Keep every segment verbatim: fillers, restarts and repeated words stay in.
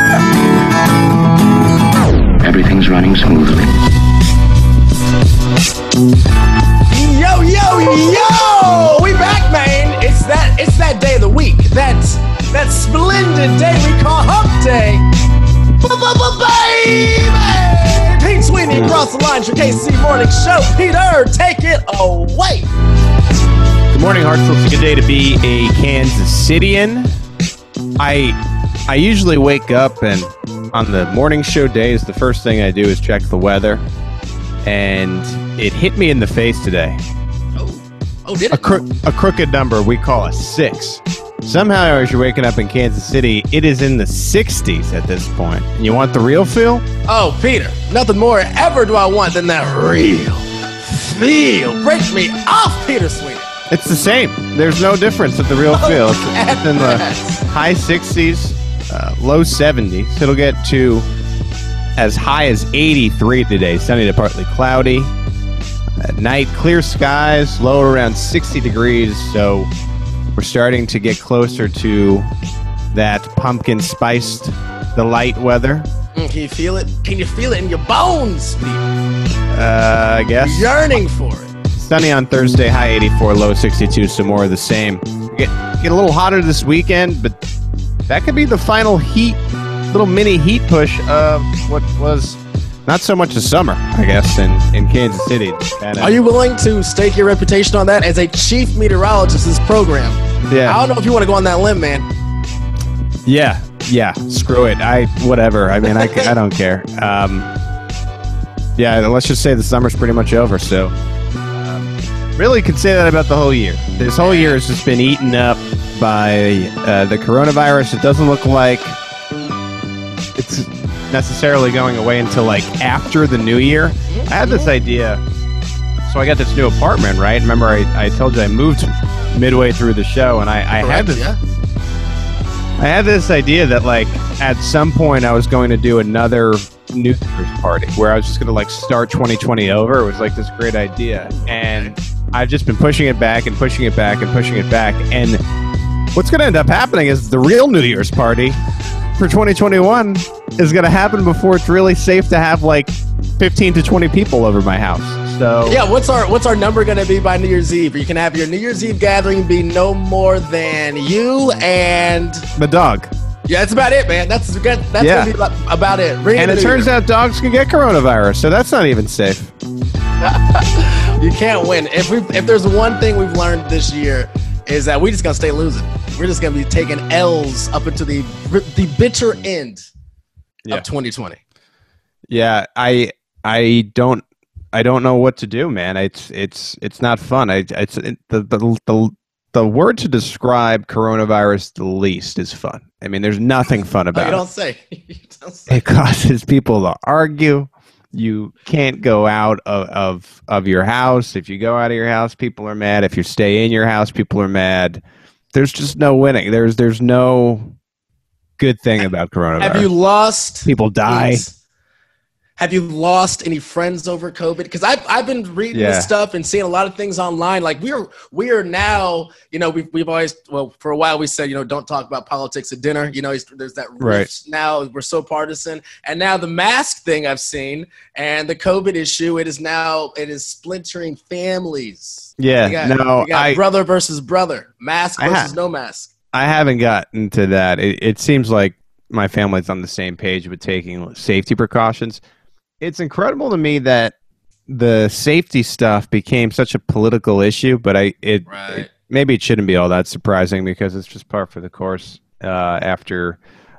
Everything's running smoothly. Yo, yo, yo! We back, man. It's that it's that day of the week. That's that splendid day we call Hump Day. Baby! Pete Sweeney across the line for K C Morning Show. Peter, take it away. Good morning, Hartsville. It's a good day to be a Kansas Cityan. I I usually wake up and on the morning show days, the first thing I do is check the weather. And it hit me in the face today. Oh, oh did it? A, cro- a crooked number we call a six. Somehow, as you're waking up in Kansas City, it is in the sixties at this point. And you want the real feel? Oh, Peter, nothing more ever do I want than that real feel. Break me off, Peter Sweeney. It's the same. There's no difference with the real feel. It's, it's in the high sixties, uh, low seventies. It'll get to as high as eighty-three today. Sunny to partly cloudy. At night, clear skies, low around sixty degrees. So we're starting to get closer to that pumpkin spiced delight weather. Mm, can you feel it? Can you feel it in your bones, Peter? Uh, I guess. Yearning for it. Sunny on Thursday, high eighty-four, low sixty-two, so more of the same. Get, get a little hotter this weekend, but that could be the final heat, little mini heat push of what was not so much a summer, I guess, in, in Kansas City. And, uh, Are you willing to stake your reputation on that as a chief meteorologist of this program? Yeah. I don't know if you want to go on that limb, man. Yeah, yeah, screw it. I, whatever. I mean, I, I don't care. Um, yeah, let's just say the summer's pretty much over, so... Really could say that about the whole year. This whole year has just been eaten up by uh, the coronavirus. It doesn't look like it's necessarily going away until like after the new year. I had this idea. So I got this new apartment, right? Remember I, I told you I moved midway through the show, and I, I had this yeah. I had this idea that like at some point I was going to do another New Year's party where I was just going to like start twenty twenty over. It was like this great idea, and I've just been pushing it back and pushing it back and pushing it back. And what's going to end up happening is the real New Year's party for twenty twenty-one is going to happen before it's really safe to have like fifteen to twenty people over my house. So yeah, what's our what's our number going to be by New Year's Eve? You can have your New Year's Eve gathering be no more than you and the dog. Yeah, that's about it, man. That's that's Yeah. gonna be about it. Bring And the it New turns Year. out dogs can get coronavirus, so that's not even safe. You can't win. If we if there's one thing we've learned this year is that we just gonna stay losing. We're just gonna be taking L's up into the the bitter end Yeah. of twenty twenty. Yeah, I I don't I don't know what to do, man. It's it's it's not fun. I it's it, the, the the the word to describe coronavirus the least is fun. I mean, there's nothing fun Oh, about you it. don't say. You don't say. It causes people to argue. You can't go out of, of of your house. If you go out of your house, people are mad. If you stay in your house, people are mad. There's just no winning. There's there's no good thing about coronavirus. Have you lost People die. these- Have you lost any friends over COVID? Because I've I've been reading Yeah. this stuff and seeing a lot of things online. Like we're we are now, you know, we've we've always well for a while we said, you know, don't talk about politics at dinner. You know, it's- there's that Right. rift now. We're so partisan, and now the mask thing I've seen and the COVID issue. It is now it is splintering families. Yeah, You got, no, you got I brother versus brother, mask I ha- versus no mask. I haven't gotten to that. It, it seems like my family's on the same page with taking safety precautions. It's incredible to me that the safety stuff became such a political issue, but I it, Right. it maybe it shouldn't be all that surprising because it's just par for the course uh, after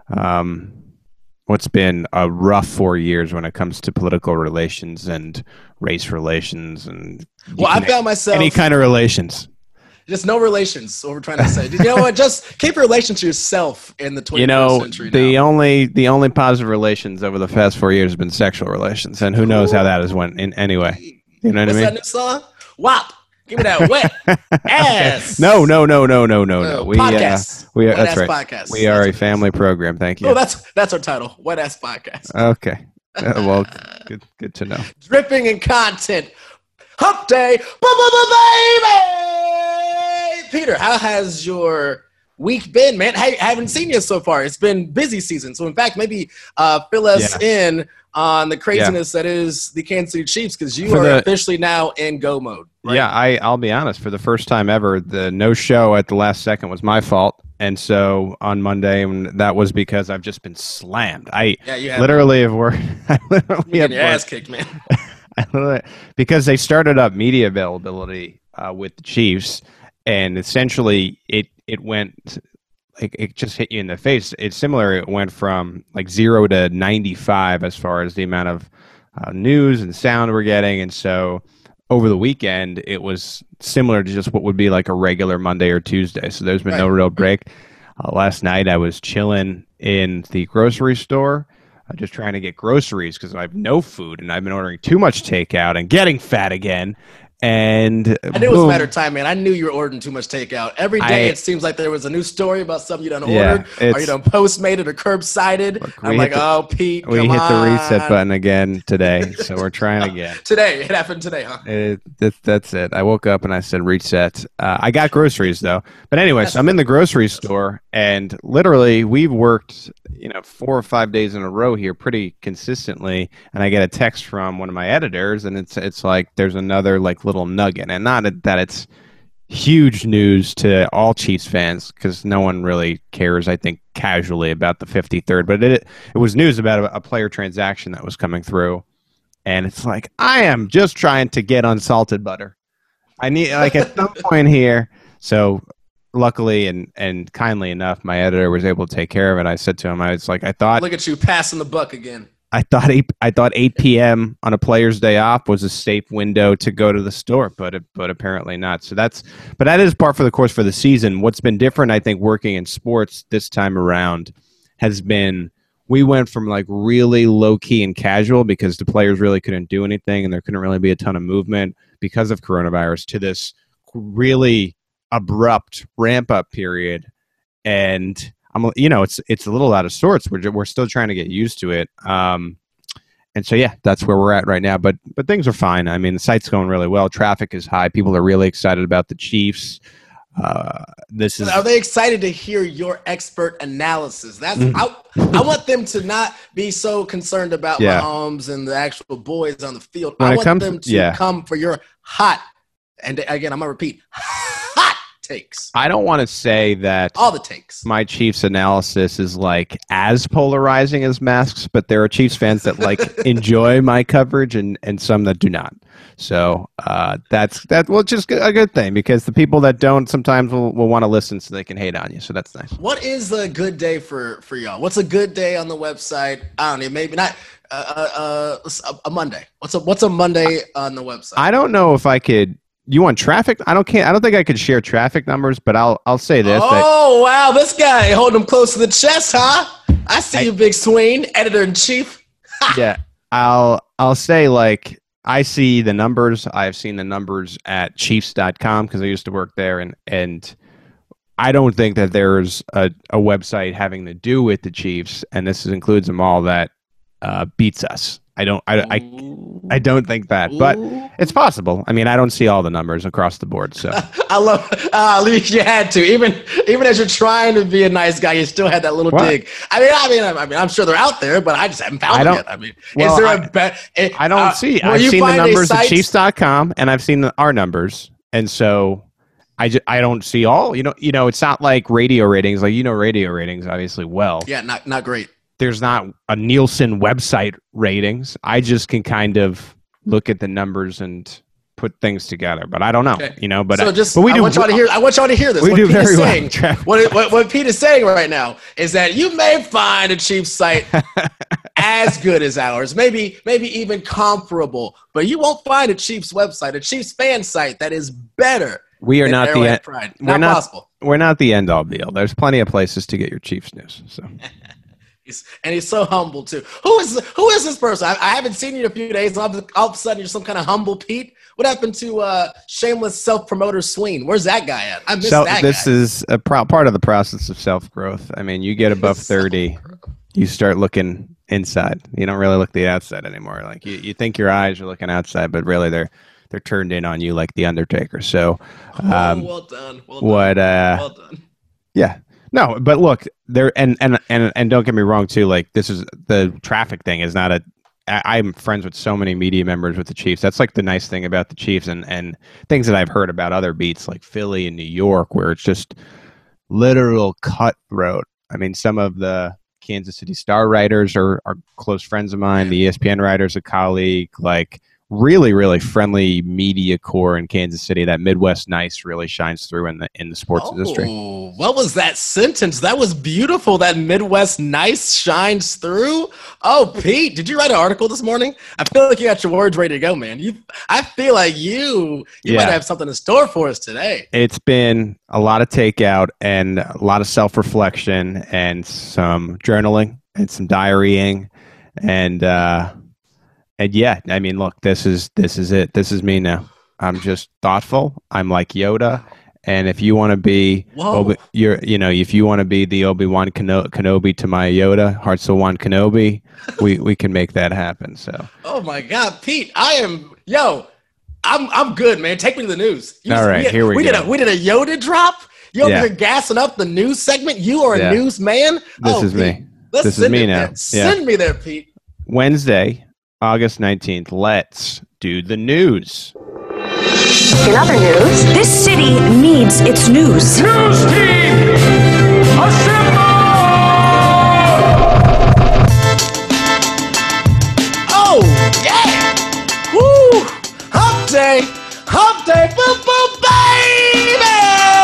um, what's been a rough four years when it comes to political relations and race relations and Well, I any- found myself any kind of relations. just no relations. What we're trying to say. You know what? Just keep your relation to yourself in the twenty-first You know, century. the now. only the only positive relations over the past four years have been sexual relations, and who knows how that has went in anyway. You know what What's I that mean? new song? W A P. Give me that wet ass. No, no, no, no, no, no, Uh, no. We, uh, podcast. we are, Wet that's ass right. podcast. We are a That's- family program. Thank you. Oh, that's that's our title. Wet ass podcast. Okay. Uh, well, good, good to know. Dripping in content. Hump day. Baby. Peter, how has your week been, man? I haven't seen you so far. It's been busy season. So, in fact, maybe uh, fill us Yeah. in on the craziness that is the Kansas City Chiefs, because you For are the- officially now in go mode. Right? Yeah, I, I'll be honest. For the first time ever, the no show at the last second was my fault. And so on Monday, and that was because I've just been slammed. I Yeah, you have literally have worked. I literally You're have getting your ass worked- kicked, man. I literally- because they started up media availability uh, with the Chiefs, and essentially it it went like it just hit you in the face. It's similar. It went from like zero to ninety-five as far as the amount of uh, news and sound we're getting, and so over the weekend it was similar to just what would be like a regular Monday or Tuesday. So there's been no Right. real break. Uh, last night I was chilling in the grocery store, uh, just trying to get groceries because I have no food and I've been ordering too much takeout and getting fat again. And I knew it was a boom. matter of time, man. I knew you were ordering too much takeout. Every day I- it seems like there was a new story about something you done Yeah, ordered, or it's- you done Postmated or curbsided. Look, we I'm hit like, the- oh, Pete, We come hit the reset on. button again today, so we're trying again. Today, it happened today, huh? It, that, that's it. I woke up and I said reset. Uh, I got groceries though. But anyways, That's I'm in the grocery store and literally we've worked, you know, four or five days in a row here pretty consistently. And I get a text from one of my editors and it's it's like there's another like little nugget, and not that it's huge news to all Chiefs fans because no one really cares, I think, casually about the fifty-third. But it it was news about a, a player transaction that was coming through. And it's like, I am just trying to get unsalted butter. I need, like, at some point here. So, luckily and, and kindly enough, my editor was able to take care of it. I said to him, I was like, I thought, Look at you passing the buck again. I thought, eight, I thought eight p.m. on a player's day off was a safe window to go to the store, but it, but apparently not. So that's, but that is part for the course for the season. What's been different, I think, working in sports this time around has been. We went from like really low key and casual because the players really couldn't do anything and there couldn't really be a ton of movement because of coronavirus to this really abrupt ramp up period. And I'm, you know, it's it's a little out of sorts. We're we're still trying to get used to it. Um, and so yeah, that's where we're at right now. But but things are fine. I mean, the site's going really well. Traffic is high. People are really excited about the Chiefs. Uh, this is Are they excited to hear your expert analysis? That's Mm-hmm. I, I want them to not be so concerned about Yeah. Mahomes and the actual boys on the field. When I it want comes- them to yeah. come for your hot, and again, I'm gonna repeat, hot takes. I don't want to say that All the takes. my Chiefs analysis is like as polarizing as masks, but there are Chiefs fans that like enjoy my coverage and, and some that do not. So uh, that's that. Well, just a good thing because the people that don't sometimes will, will want to listen so they can hate on you. So that's nice. What is a good day for for y'all? What's a good day on the website? I don't know. Maybe not uh, uh, uh, a Monday. What's a what's a Monday on the website? I don't know if I could. You want traffic? I don't can't. I don't think I could share traffic numbers, but I'll I'll say this. that- Oh wow, this guy holding him close to the chest, huh? I see I- you, Big Swain, editor in chief. yeah, I'll I'll say like I see the numbers. I've seen the numbers at Chiefs dot com because I used to work there, and and I don't think that there's a, a website having to do with the Chiefs, and this includes them all, that uh, beats us. I don't I, I I don't think that, but it's possible. I mean, I don't see all the numbers across the board, so I love. Uh, at least you had to, even even as you're trying to be a nice guy, you still had that little What? dig. I mean, I mean, I, I mean, I'm sure they're out there, but I just haven't found I them don't- yet. I mean, well, is there I- a bet? I don't see. I've seen the numbers at Chiefs dot com, and I've seen the, our numbers, and so I, ju- I don't see all. You know, you know, it's not like radio ratings. Like you know, radio ratings obviously well. Yeah, not not great. There's not a Nielsen website ratings. I just can kind of look at the numbers and put things together, but I don't know. Okay. You know, but so I, just, but we I do. want y'all to hear. I want y'all to hear this. we what do Pete is very well. saying, Traffic. what, what what Pete is saying right now is that you may find a Chiefs site as good as ours, maybe maybe even comparable, but you won't find a Chiefs website, a Chiefs fan site that is better. We are than not the Arrowhead end. Pride. We're Not, not. possible. We're not the end all be all. There's plenty of places to get your Chiefs news. So He's, and he's so humble too. Who is who is this person? I, I haven't seen you in a few days. All of, all of a sudden, you're some kind of humble Pete. What happened to uh, shameless self-promoter Sween? Where's that guy at? I missed so that this guy. is a pro- part of the process of self growth. I mean, you get above thirty, you start looking inside. You don't really look the outside anymore. Like you, you think your eyes are looking outside, but really they're they're turned in on you like the Undertaker. So, um, oh, well done. Well done. what? Uh, well done. yeah. No, but look, there and, and and and don't get me wrong too. Like this is the traffic thing is not a. I, I'm friends with so many media members with the Chiefs. That's like the nice thing about the Chiefs and and things that I've heard about other beats like Philly and New York, where it's just literal cutthroat. I mean, some of the Kansas City Star writers are are close friends of mine. The E S P N writers, a colleague. Like really, really friendly media core in Kansas City. That Midwest nice really shines through in the in the sports oh, industry. What was that sentence? That was beautiful. That Midwest nice shines through. Oh, Pete, did you write an article this morning? I feel like you got your words ready to go, man. You, I feel like you you yeah. might have something in store for us today. It's been a lot of takeout and a lot of self-reflection and some journaling and some diarying and. uh And yeah, I mean, look, this is this is it. This is me now. I'm just thoughtful. I'm like Yoda, and if you want to be, Obi, you're, you know, if you want to be the Obi-Wan Keno- Kenobi to my Yoda, Hearts of Wan Kenobi, we we can make that happen. So. Oh my God, Pete, I am yo, I'm I'm good, man. Take me to the news. You, All right, we, here we, we go. Did a, we did a Yoda drop. You yeah. over here gassing up the news segment. You are a yeah. newsman. This oh, is Pete, me. Let's this send is me it, now. Man. Send yeah. me there, Pete. Wednesday. August nineteenth, let's do the news. In other news, this city needs its news. News team, assemble! Oh, yeah! Woo! Hump day! Hump day! Boom, boom, baby!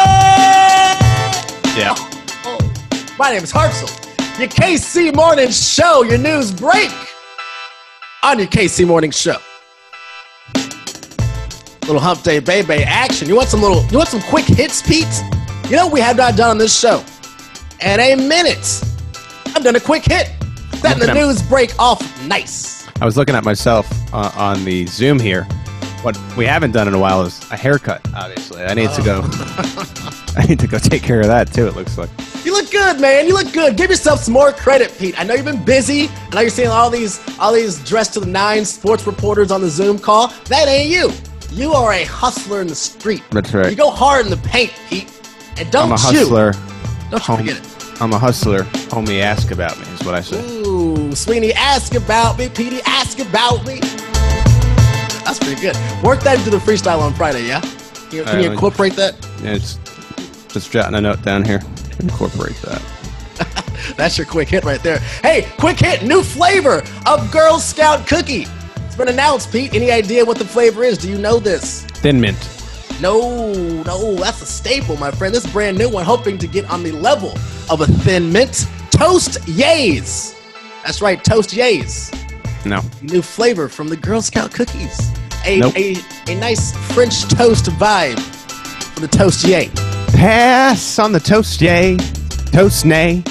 Yeah. Oh, oh. My name is Hartzell. Your K C Morning Show, your news break. On your K C Morning Show. Little hump day baby action. You want some little, you want some quick hits, Pete? You know what we have not done on this show? In a minute. I've done a quick hit. Setting the news break off nice. I was looking at myself uh, on the Zoom here. What we haven't done in a while is a haircut, obviously. I need oh. to go I need to go take care of that too, it looks like. You look good, man. You look good. Give yourself some more credit, Pete. I know you've been busy. I know you're seeing all these all these dressed to the nines sports reporters on the Zoom call. That ain't you. You are a hustler in the street. That's right. You go hard in the paint, Pete. And don't I'm a you. hustler. Don't you Hom- forget it. I'm a hustler. Homie, ask about me is what I say. Ooh, Sweeney, ask about me. Petey, ask about me. That's pretty good. Work that into the freestyle on Friday, yeah? Can you, can you uh, incorporate that? Yeah, it's just jotting a note down here. Incorporate that. That's your quick hit right there. Hey, quick hit, new flavor of Girl Scout cookie. It's been announced, Pete. Any idea what the flavor is? Do you know this? Thin mint. No, no, that's a staple, my friend. This brand new one, hoping to get on the level of a Thin Mint. Toast Yays. That's right, Toast Yays. No. New flavor from the Girl Scout cookies. A, nope. a, a nice French toast vibe for the Toast Yay. Pass on the toast yay. Toast nay.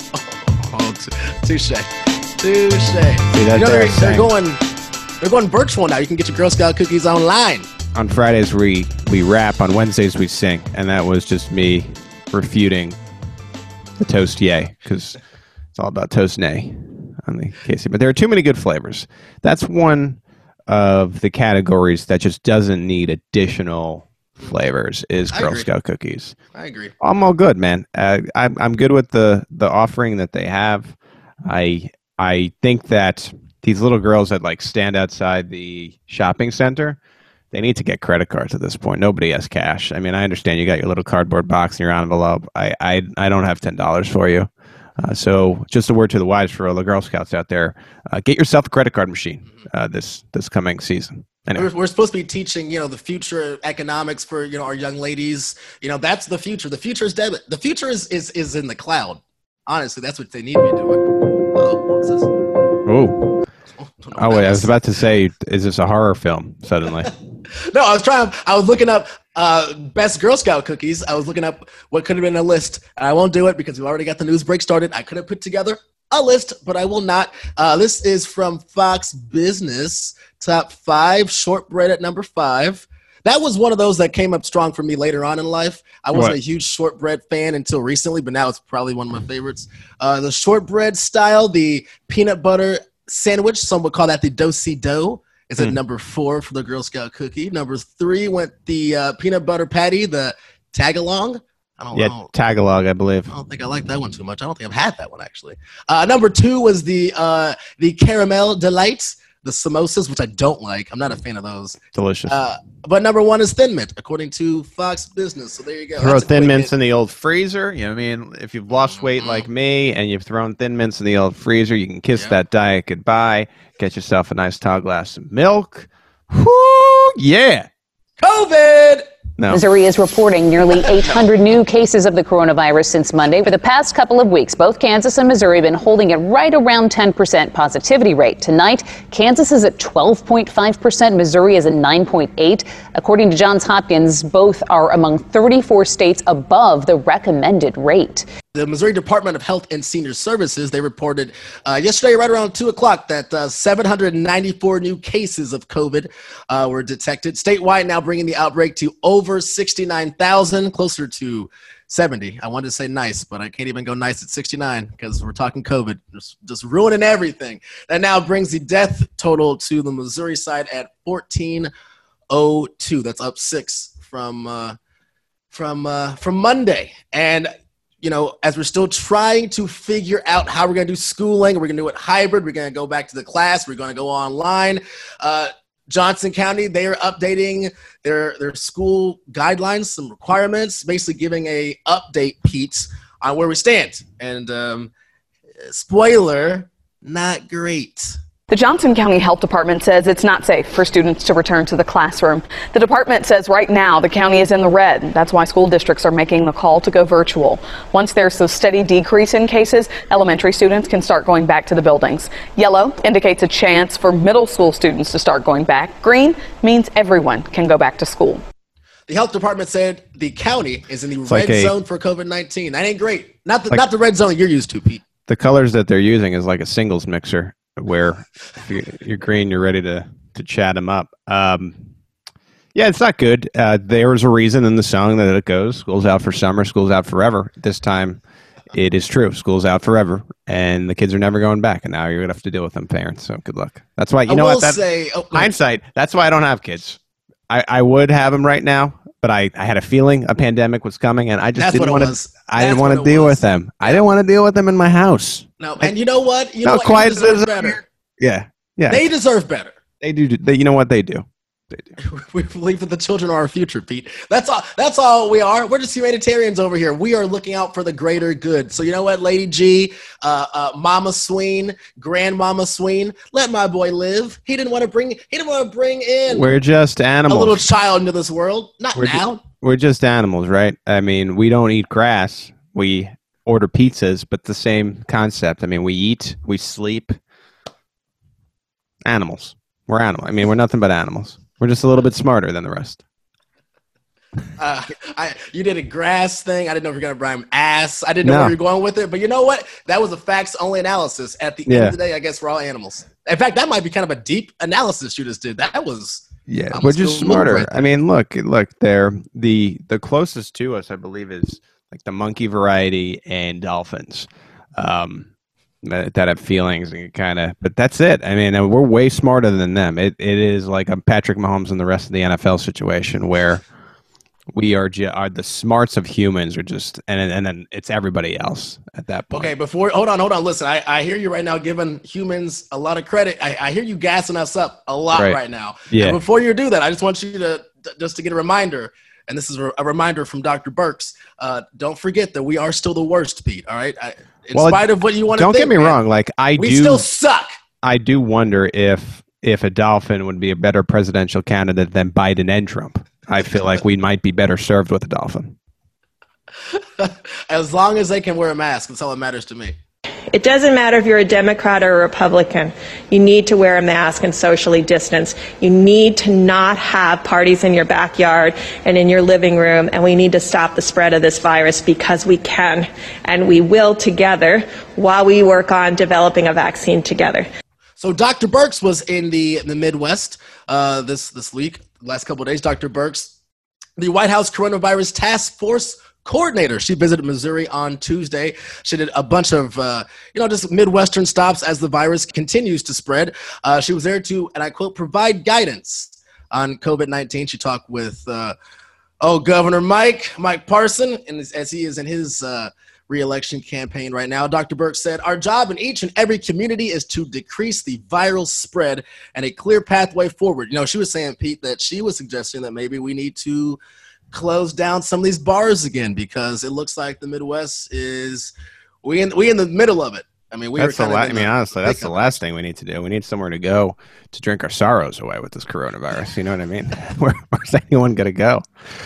Oh, t- touche. Touche. See, that you know, they're, they're they're going they're going virtual now. You can get your Girl Scout cookies online. On Fridays we we rap, on Wednesdays we sing, and that was just me refuting the toast yay because it's all about toast nay on the K C. But there are too many good flavors. That's one of the categories that just doesn't need additional flavors is I Girl agree. Scout cookies. I agree. I'm all good, man. Uh, I'm I'm good with the the offering that they have. I I think that these little girls that like stand outside the shopping center, they need to get credit cards at this point. Nobody has cash. I mean, I understand you got your little cardboard box and your envelope. I I, I don't have ten dollars for you. Uh, so just a word to the wise for all the Girl Scouts out there: uh, get yourself a credit card machine uh, this this coming season. Anyway. We're, we're supposed to be teaching, you know, the future economics for, you know, our young ladies. You know, that's the future. The future is debit. The future is is, is in the cloud. Honestly, that's what they need me doing. Oh, what's this? Oh. Oh wait, I was about to say, is this a horror film? Suddenly. No, I was trying. I was looking up uh, best Girl Scout cookies. I was looking up what could have been a list, and I won't do it because we've already got the news break started. I could have put together a list, but I will not. Uh, this is from Fox Business. Top five, shortbread at number five. That was one of those that came up strong for me later on in life. I wasn't What? a huge shortbread fan until recently, but now it's probably one of my favorites. Uh, the shortbread style, the peanut butter sandwich, some would call that the do-si-do, is at Mm. number four for the Girl Scout cookie. Number three went the uh, peanut butter patty, the tag-along. I don't Yeah, know. Tagalog, I believe. I don't think I like that one too much. I don't think I've had that one actually. Uh, number two was the uh, the caramel delights, the samosas, which I don't like. I'm not a fan of those. Delicious. Uh, but number one is Thin Mint, according to Fox Business. So there you go. Throw That's a Thin quick Mints hit. in the old freezer. You know what I mean? If you've lost weight like me and you've thrown Thin Mints in the old freezer, you can kiss Yeah. that diet goodbye. Get yourself a nice tall glass of milk. Whoo, yeah. COVID. No. Missouri is reporting nearly eight hundred new cases of the coronavirus since Monday. For the past couple of weeks, both Kansas and Missouri have been holding it right around ten percent positivity rate. Tonight, Kansas is at twelve point five percent. Missouri is at nine point eight. According to Johns Hopkins, both are among thirty-four states above the recommended rate. The Missouri Department of Health and Senior Services, they reported uh, yesterday right around two o'clock that uh, seven hundred ninety-four new cases of COVID uh, were detected. Statewide now bringing the outbreak to over sixty-nine thousand, closer to seventy. I wanted to say nice, but I can't even go nice at sixty-nine because we're talking COVID, just, just ruining everything. That now brings the death total to the Missouri side at fourteen oh two. That's up six from, uh, from, uh, from Monday. And you know, as we're still trying to figure out how we're going to do schooling, we're going to do it hybrid, we're going to go back to the class, we're going to go online. Uh, Johnson County, they are updating their, their school guidelines, some requirements, basically giving a update, Pete, on where we stand. And um, spoiler, not great. The Johnson County Health Department says it's not safe for students to return to the classroom. The department says right now the county is in the red. That's why school districts are making the call to go virtual. Once there's a steady decrease in cases, elementary students can start going back to the buildings. Yellow indicates a chance for middle school students to start going back. Green means everyone can go back to school. The health department said the county is in the It's red like a- zone for COVID nineteen. That ain't great. Not the, Like- not the red zone you're used to, Pete. The colors that they're using is like a singles mixer where if you- you're green, you're ready to, to chat them up. Um, yeah, it's not good. Uh, there was a reason in the song that it goes, school's out for summer, school's out forever. This time it is true. School's out forever and the kids are never going back. And now you're going to have to deal with them parents. So good luck. That's why, you I know will what? That, say, oh, no. hindsight, that's why I don't have kids. I, I would have them right now, but I, I had a feeling a pandemic was coming and I just That's didn't what it want was. to, I That's didn't want what to it deal was. with them. I didn't want to deal with them in my house. No, and you know what? You No, know what? quiet You deserve as- better. Yeah. Yeah. They deserve better. They do. They, you know what they do? They do. We believe that the children are our future, Pete. That's all. That's all we are. We're just humanitarians over here. We are looking out for the greater good. So you know what, Lady G, uh, uh, Mama Sween, Grandmama Sween, let my boy live. He didn't want to bring. He didn't want to bring in We're just a animals. little child into this world. Not We're ju- now. We're just animals, right? I mean, we don't eat grass. We order pizzas, but the same concept. I mean, we eat, we sleep. Animals. We're animals. I mean, we're nothing but animals. We're just a little bit smarter than the rest. Uh, I, you did a grass thing. I didn't know if you were going to rhyme ass. I didn't know No. where you're going with it. But you know what? That was a facts-only analysis. At the end Yeah. of the day, I guess we're all animals. In fact, that might be kind of a deep analysis you just did. That was Yeah, almost we're just feel a little smarter. right I mean, look, look, they're the the closest to us, I believe, is like the monkey variety and dolphins. Um, that that have feelings and kind of, but that's it. I mean, and we're way smarter than them. It it is like a Patrick Mahomes and the rest of the N F L situation where we are ju- are the smarts of humans are just, and and then it's everybody else at that point. Okay, before hold on, hold on. Listen, I, I hear you right now giving humans a lot of credit. I, I hear you gassing us up a lot Right. right, now. Yeah. And before you do that, I just want you to just to get a reminder, and this is a reminder from Doctor Burks. Uh, don't forget that we are still the worst, Pete. All right. I, in Well, spite of what you want to Don't think, get me man, wrong. Like I we do, still suck. I do wonder if if a dolphin would be a better presidential candidate than Biden and Trump. I feel like we might be better served with a dolphin. As long as they can wear a mask, that's all that matters to me. It doesn't matter if you're a Democrat or a Republican. You need to wear a mask and socially distance. You need to not have parties in your backyard and in your living room, and we need to stop the spread of this virus because we can, and we will together while we work on developing a vaccine together. So Doctor Burks was in the the Midwest uh, this this week, last couple of days. Doctor Burks, the White House Coronavirus Task Force coordinator. She visited Missouri on Tuesday. She did a bunch of, uh, you know, just Midwestern stops as the virus continues to spread. Uh, she was there to, and I quote, provide guidance on COVID nineteen. She talked with uh, Oh, Governor Mike, Mike Parson, and as, as he is in his uh, re-election campaign right now, Doctor Burke said, our job in each and every community is to decrease the viral spread and a clear pathway forward. You know, she was saying, Pete, that she was suggesting that maybe we need to close down some of these bars again because it looks like the Midwest is we in we in the middle of it. I mean, we that's were the la- I mean, honestly, that's the last thing we need to do. We need somewhere to go to drink our sorrows away with this coronavirus. You know what I mean? Where, where's anyone going to go?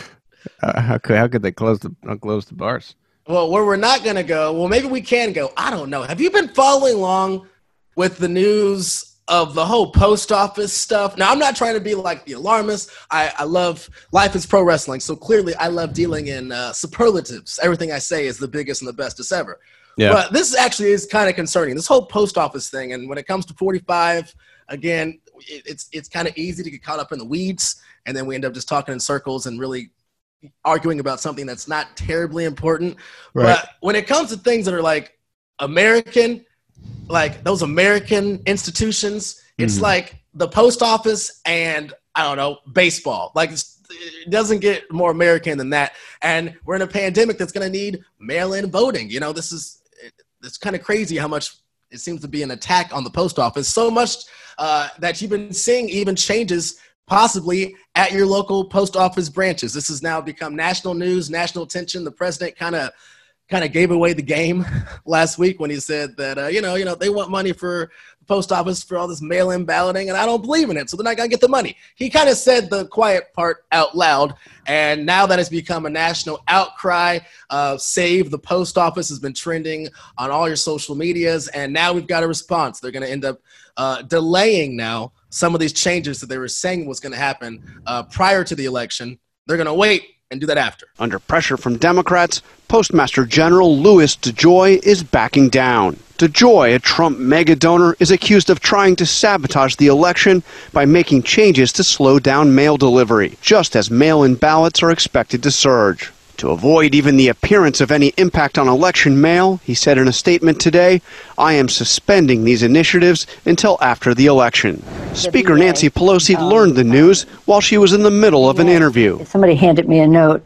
Uh, how could how could they close the close the bars? Well, where we're not going to go, well, maybe we can go. I don't know. Have you been following along with the news of the whole post office stuff? Now, I'm not trying to be like the alarmist. I, I love life is pro wrestling, so clearly I love dealing in uh, superlatives. Everything I say is the biggest and the bestest ever. Yeah. But this actually is kind of concerning, this whole post office thing. And when it comes to forty-five, again, it, it's it's kind of easy to get caught up in the weeds, and then we end up just talking in circles and really arguing about something that's not terribly important. Right. But when it comes to things that are like American, like those American institutions, it's mm-hmm. like the post office and, I don't know, baseball. Like it's, it doesn't get more American than that. And we're in a pandemic that's going to need mail-in voting. You know, this is it's kind of crazy how much it seems to be an attack on the post office. So much uh, that you've been seeing even changes possibly at your local post office branches. This has now become national news, national attention. The president kind of kind of gave away the game last week when he said that, uh, you know, you know, they want money for the post office for all this mail-in balloting, and I don't believe in it, so they're not going to get the money. He kind of said the quiet part out loud, and now that has become a national outcry. Uh, Save the Post Office has been trending on all your social medias, and now we've got a response. They're going to end up uh, delaying now some of these changes that they were saying was going to happen uh, prior to the election. They're going to wait and do that after. Under pressure from Democrats, Postmaster General Louis DeJoy is backing down. DeJoy, a Trump mega donor, is accused of trying to sabotage the election by making changes to slow down mail delivery, just as mail-in ballots are expected to surge. To avoid even the appearance of any impact on election mail, he said in a statement today, I am suspending these initiatives until after the election. Speaker Nancy Pelosi learned the news while she was in the middle of an interview. Somebody handed me a note.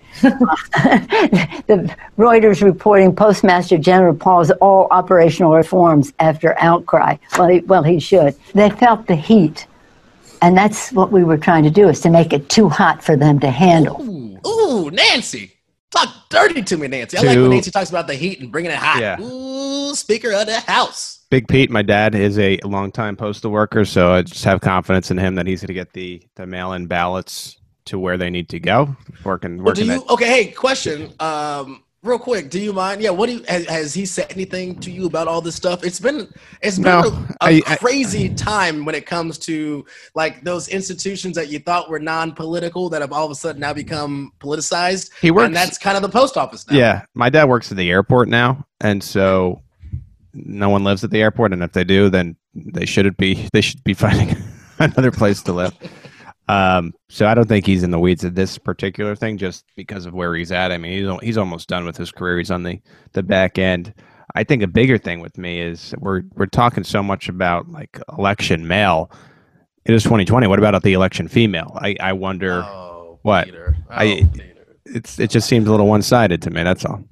The Reuters reporting Postmaster General paused all operational reforms after outcry. Well, he, well, he should. They felt the heat. And that's what we were trying to do, is to make it too hot for them to handle. Ooh, ooh Nancy. Talk dirty to me, Nancy. I to, like when Nancy talks about the heat and bringing it hot. Yeah. Ooh, Speaker of the House. Big Pete, my dad, is a longtime postal worker, so I just have confidence in him that he's going to get the, the mail-in ballots to where they need to go. Working, well, working. Do you, that. Okay, hey, question. Um, real quick, do you mind? Yeah, what do you? Has, has he said anything to you about all this stuff? It's been it's been no, a, a I, crazy I, time when it comes to like those institutions that you thought were non-political that have all of a sudden now become politicized. He works, and that's kind of the post office now. Yeah, my dad works at the airport now, and so no one lives at the airport, and if they do, then they shouldn't be. They should be finding another place to live. Um, so I don't think he's in the weeds of this particular thing just because of where he's at. I mean, he's he's almost done with his career. He's on the, the back end. I think a bigger thing with me is we're we're talking so much about like election male. It is twenty twenty. What about the election female? I, I wonder oh, what Peter. Oh, I Peter. It's it just seems a little one sided to me. That's all.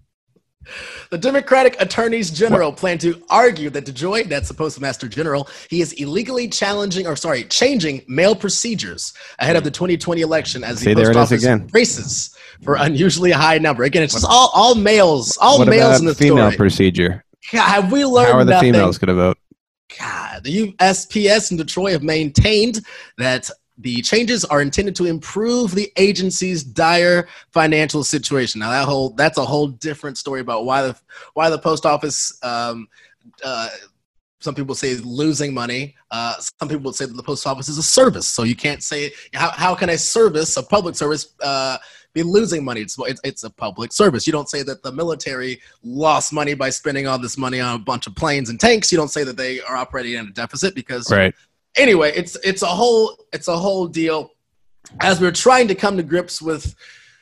The Democratic attorneys general what? plan to argue that DeJoy, that's the Postmaster General, he is illegally challenging, or sorry, changing mail procedures ahead of the twenty twenty election as See, the post office again. races for unusually high number. Again, it's just all, all males, all what males about in the female story. procedure? God, have we learned How are the nothing? females going to vote? God, the U S P S and Detroit have maintained that the changes are intended to improve the agency's dire financial situation. Now, that whole that's a whole different story about why the why the post office. Um, uh, some people say losing money. Uh, some people would say that the post office is a service. So you can't say how how can a service, a public service, uh, be losing money? It's, it's it's a public service. You don't say that the military lost money by spending all this money on a bunch of planes and tanks. You don't say that they are operating in a deficit because. Right. Anyway, it's it's a whole it's a whole deal. As we're trying to come to grips with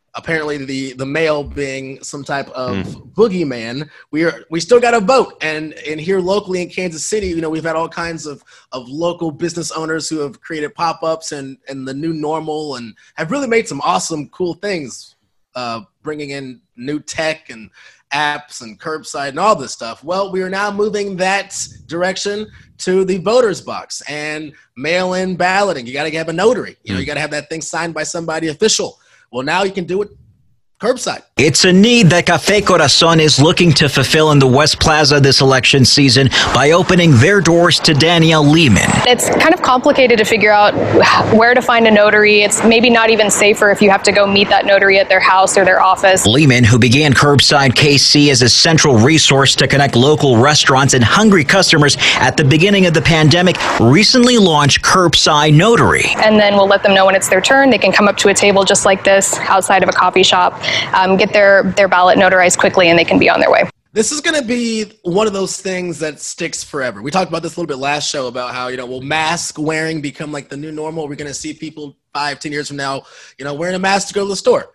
apparently the the mail being some type of mm. boogeyman, we are we still got to vote. And and here locally in Kansas City, you know, we've had all kinds of of local business owners who have created pop-ups and and the new normal and have really made some awesome, cool things, uh, bringing in new tech and apps and curbside and all this stuff. Well, we are now moving that direction to the voters box and mail-in balloting. You got to have a notary. You know, you got to have that thing signed by somebody official. Well, now you can do it curbside. It's a need that Café Corazon is looking to fulfill in the West Plaza this election season by opening their doors to Danielle Lehman. It's kind of complicated to figure out where to find a notary. It's maybe not even safer if you have to go meet that notary at their house or their office. Lehman, who began Curbside K C as a central resource to connect local restaurants and hungry customers at the beginning of the pandemic, recently launched Curbside Notary. And then we'll let them know when it's their turn. They can come up to a table just like this outside of a coffee shop. Um, get their, their ballot notarized quickly, and they can be on their way. This is going to be one of those things that sticks forever. We talked about this a little bit last show about how, you know, will mask wearing become like the new normal? We're going to see people five, ten years from now, you know, wearing a mask to go to the store.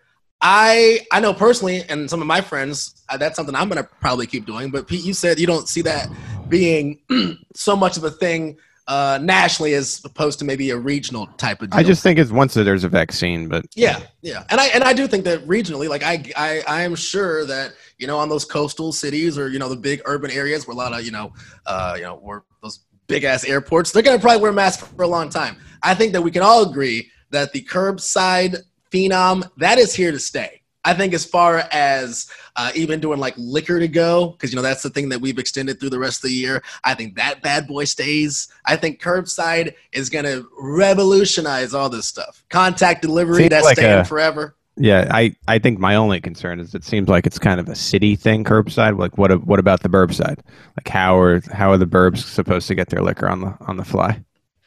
I I know personally, and some of my friends, uh, that's something I'm going to probably keep doing. But Pete, you said you don't see that being so much of a thing uh, nationally as opposed to maybe a regional type of deal. I just think it's once there's a vaccine, but yeah, yeah, and I and I do think that regionally, like I I I am sure that, you know, on those coastal cities or, you know, the big urban areas where a lot of, you know, uh, you know, where those big ass airports, they're gonna probably wear masks for a long time. I think that we can all agree that the curbside phenom, that is here to stay. I think as far as uh, even doing like liquor to go, because, you know, that's the thing that we've extended through the rest of the year. I think that bad boy stays. I think curbside is going to revolutionize all this stuff. Contact delivery, Seems that's like staying a, forever. Yeah, I, I think my only concern is it seems like it's kind of a city thing, curbside. Like, what what about the burb side? Like, how are how are the burbs supposed to get their liquor on the on the fly?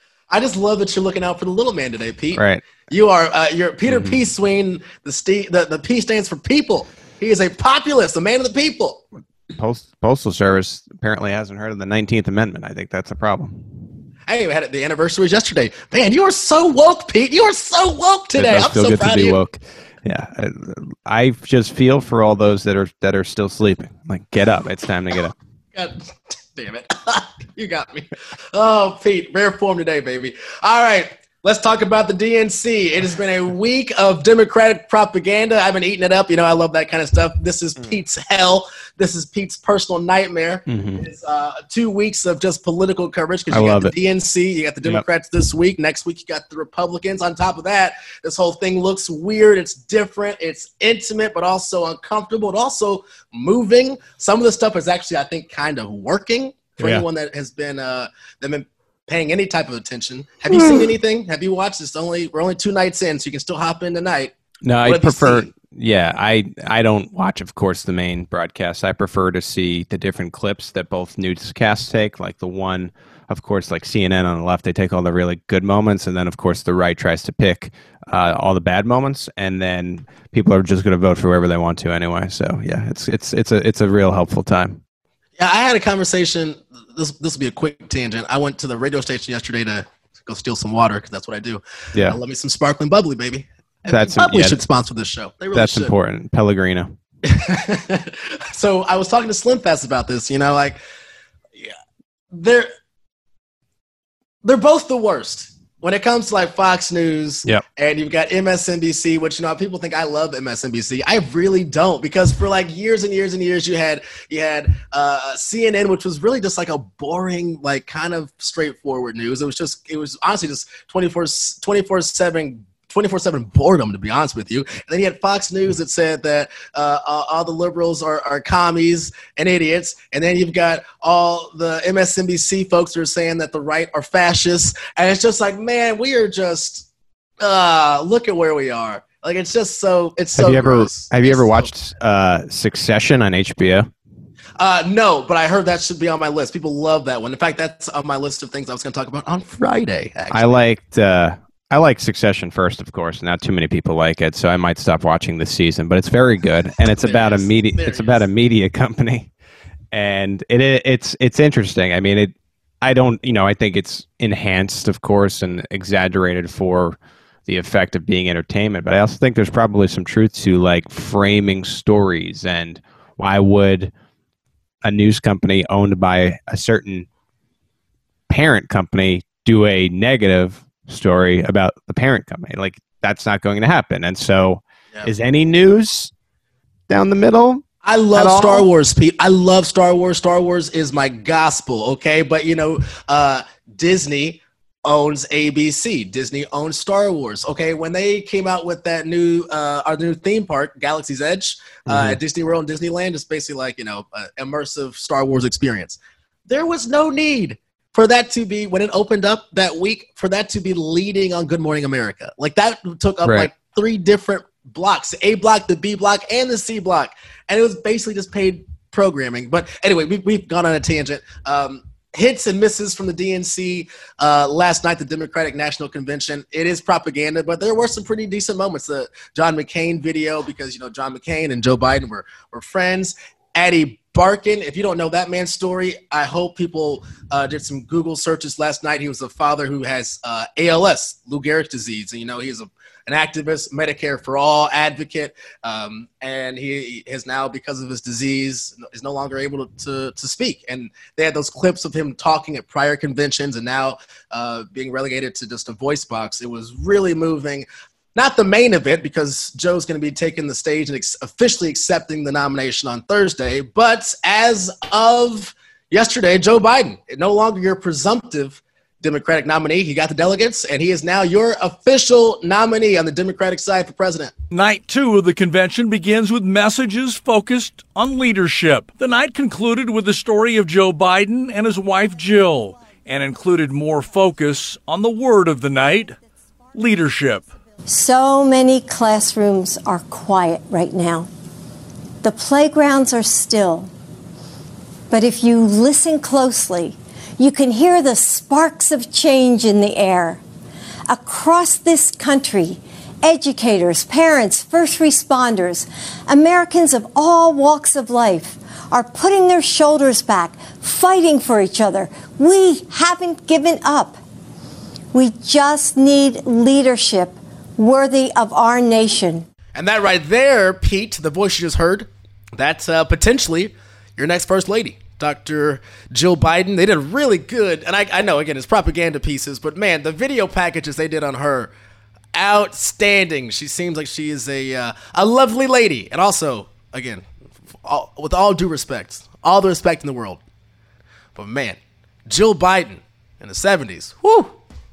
I just love that you're looking out for the little man today, Pete. Right. You are uh, you're Peter Mm-hmm. P. Sween. The, st- the the P stands for people. He is a populist, a man of the people. Post, Postal Service apparently hasn't heard of the nineteenth Amendment. I think that's a problem. Hey, we had the anniversary was yesterday. Man, you are so woke, Pete. You are so woke today. It does I'm feel so good proud to of be you. woke. Yeah, I, I just feel for all those that are that are still sleeping. Like, get up! It's time to get up. God damn it. You got me. Oh, Pete, rare form today, baby. All right, let's talk about the D N C. It has been a week of Democratic propaganda. I've been eating it up. You know, I love that kind of stuff. This is Pete's hell. This is Pete's personal nightmare. Mhm. It's uh, two weeks of just political coverage because I you got love the it. D N C, you got the Yep. Democrats this week. Next week, you got the Republicans. On top of that, this whole thing looks weird. It's different. It's intimate, but also uncomfortable. But also moving. Some of the stuff is actually, I think, kind of working for Yeah. anyone that has been uh, that been paying any type of attention. Have you seen anything? Have you watched this? Only we're only two nights in, so you can still hop in tonight. No, What I have you prefer. seen? Yeah, I I don't watch, of course, the main broadcast. I prefer to see the different clips that both newscasts take. Like the one, of course, like C N N on the left, they take all the really good moments, and then of course the right tries to pick uh, all the bad moments, and then people are just going to vote for whoever they want to anyway. So yeah, it's it's it's a it's a real helpful time. Yeah, I had a conversation. This this will be a quick tangent. I went to the radio station yesterday to go steal some water because that's what I do. Yeah. Uh, let me some sparkling bubbly, baby. And That's- bubbly yeah, should sponsor this show. They really That's should. important. Pellegrino. So I was talking to Slim Fast about this. You know, like, yeah, they're they're both the worst when it comes to like Fox News. Yep. And you've got M S N B C, which, you know, people think I love M S N B C. I really don't, because for like years and years and years, you had you had uh, C N N, which was really just like a boring, like kind of straightforward news. It was just, it was honestly just twenty-four seven twenty-four seven boredom, to be honest with you. And then you had Fox News that said that uh, all all the liberals are, are commies and idiots. And then you've got all the M S N B C folks that are saying that the right are fascists. And it's just like, man, we are just, uh, look at where we are. Like, it's just so, it's so have you ever gross. have you It's ever so- watched uh, Succession on H B O? Uh, no, but I heard that should be on my list. People love that one. In fact, that's on my list of things I was going to talk about on Friday, actually. I liked uh, I like Succession first, of course. Not too many people like it, so I might stop watching this season. But it's very good, and it's There about it a is. media. There It's it about a is. media company, and it, it it's it's interesting. I mean, it. I don't, you know, I think it's enhanced, of course, and exaggerated for the effect of being entertainment. But I also think there's probably some truth to like framing stories, and why would a news company owned by a certain parent company do a negative story about the parent company? Like, that's not going to happen. And so yeah. Is any news down the middle? I love Star Wars, Pete. I love Star Wars. Star Wars is my gospel, okay? But, you know, uh, Disney owns A B C. Disney owns Star Wars, okay? When they came out with that new uh, our new theme park, Galaxy's Edge, uh, mm-hmm. at Disney World and Disneyland, it's basically like, you know, an immersive Star Wars experience. There was no need for that to be, when it opened up that week, for that to be leading on Good Morning America. Like, that took up right. like three different blocks, the A block, the B block, and the C block. And it was basically just paid programming. But anyway, we, we've gone on a tangent. Um, hits and misses from the D N C uh, last night, the Democratic National Convention. It is propaganda, but there were some pretty decent moments. The John McCain video, because, you know, John McCain and Joe Biden were, were friends. Addie Barkin, if you don't know that man's story, I hope people uh, did some Google searches last night. He was a father who has uh, A L S, Lou Gehrig's disease. And, you know, he's a an activist, Medicare for All advocate, um, and he is now, because of his disease, is no longer able to, to, to speak. And they had those clips of him talking at prior conventions and now uh, being relegated to just a voice box. It was really moving. Not the main event, because Joe's going to be taking the stage and ex- officially accepting the nomination on Thursday. But as of yesterday, Joe Biden, no longer your presumptive Democratic nominee. He got the delegates, and he is now your official nominee on the Democratic side for president. Night two of the convention begins with messages focused on leadership. The night concluded with the story of Joe Biden and his wife Jill, and included more focus on the word of the night, leadership. So many classrooms are quiet right now. The playgrounds are still. But if you listen closely, you can hear the sparks of change in the air. Across this country, educators, parents, first responders, Americans of all walks of life are putting their shoulders back, fighting for each other. We haven't given up. We just need leadership worthy of our nation. And that right there, Pete, the voice you just heard, that's uh, potentially your next first lady. Doctor Jill Biden. They did really good. And I, I know, again, it's propaganda pieces, but man, the video packages they did on her, outstanding. She seems like she is a uh, a lovely lady. And also, again, all, with all due respect, all the respect in the world. But man, Jill Biden in the seventies, whoo,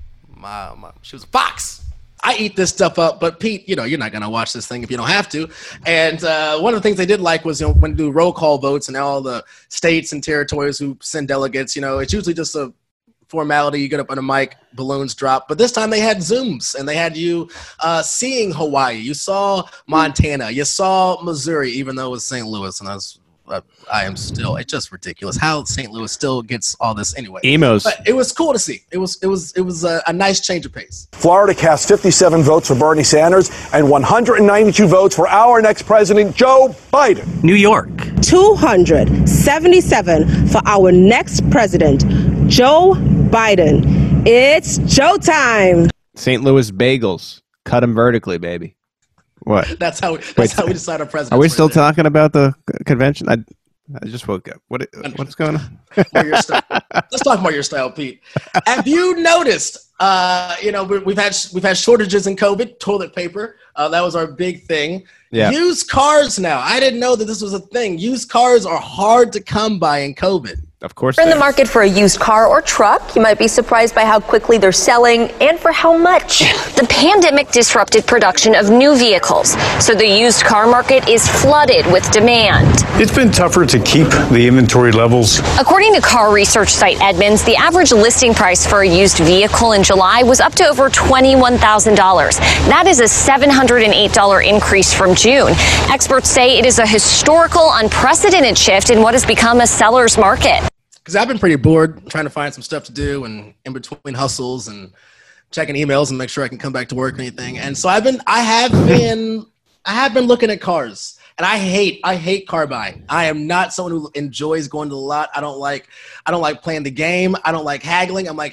my, my, she was a fox. I eat this stuff up, but Pete, you know, you're not going to watch this thing if you don't have to. And uh, one of the things they did like was, you know, when they do roll call votes and all the states and territories who send delegates, you know, it's usually just a formality. You get up on a mic, balloons drop. But this time they had Zooms, and they had you uh, seeing Hawaii. You saw Montana. You saw Missouri, even though it was Saint Louis. And I was Uh, I am still, it's just ridiculous how Saint Louis still gets all this anyway. Emos. But it was cool to see. It was it was it was a, a nice change of pace. Florida cast fifty-seven votes for Bernie Sanders and one hundred ninety-two votes for our next president, Joe Biden. New York. two hundred seventy-seven for our next president, Joe Biden. It's Joe time. Saint Louis bagels. Cut them vertically, baby. What? That's how. That's Wait, how we decide our president. Are we still right talking about the convention? I, I just woke up. What? What's going on? More your style. Let's talk more your style, Pete. Have you noticed? Uh, you know, we've had we've had shortages in COVID, toilet paper. Uh, that was our big thing. Yeah. Used cars now. I didn't know that this was a thing. Used cars are hard to come by in COVID. Of course. If you're in the market for a used car or truck, you might be surprised by how quickly they're selling and for how much. The pandemic disrupted production of new vehicles, so the used car market is flooded with demand. It's been tougher to keep the inventory levels. According to car research site Edmunds, the average listing price for a used vehicle in July was up to over twenty-one thousand dollars. That is a seven hundred eight dollars increase from June. Experts say it is a historical, unprecedented shift in what has become a seller's market. Because I've been pretty bored trying to find some stuff to do and in between hustles and checking emails and make sure I can come back to work and anything. And so I've been, I have been, I have been looking at cars, and I hate, I hate car buying. I am not someone who enjoys going to the lot. I don't like, I don't like playing the game. I don't like haggling. I'm like, hey,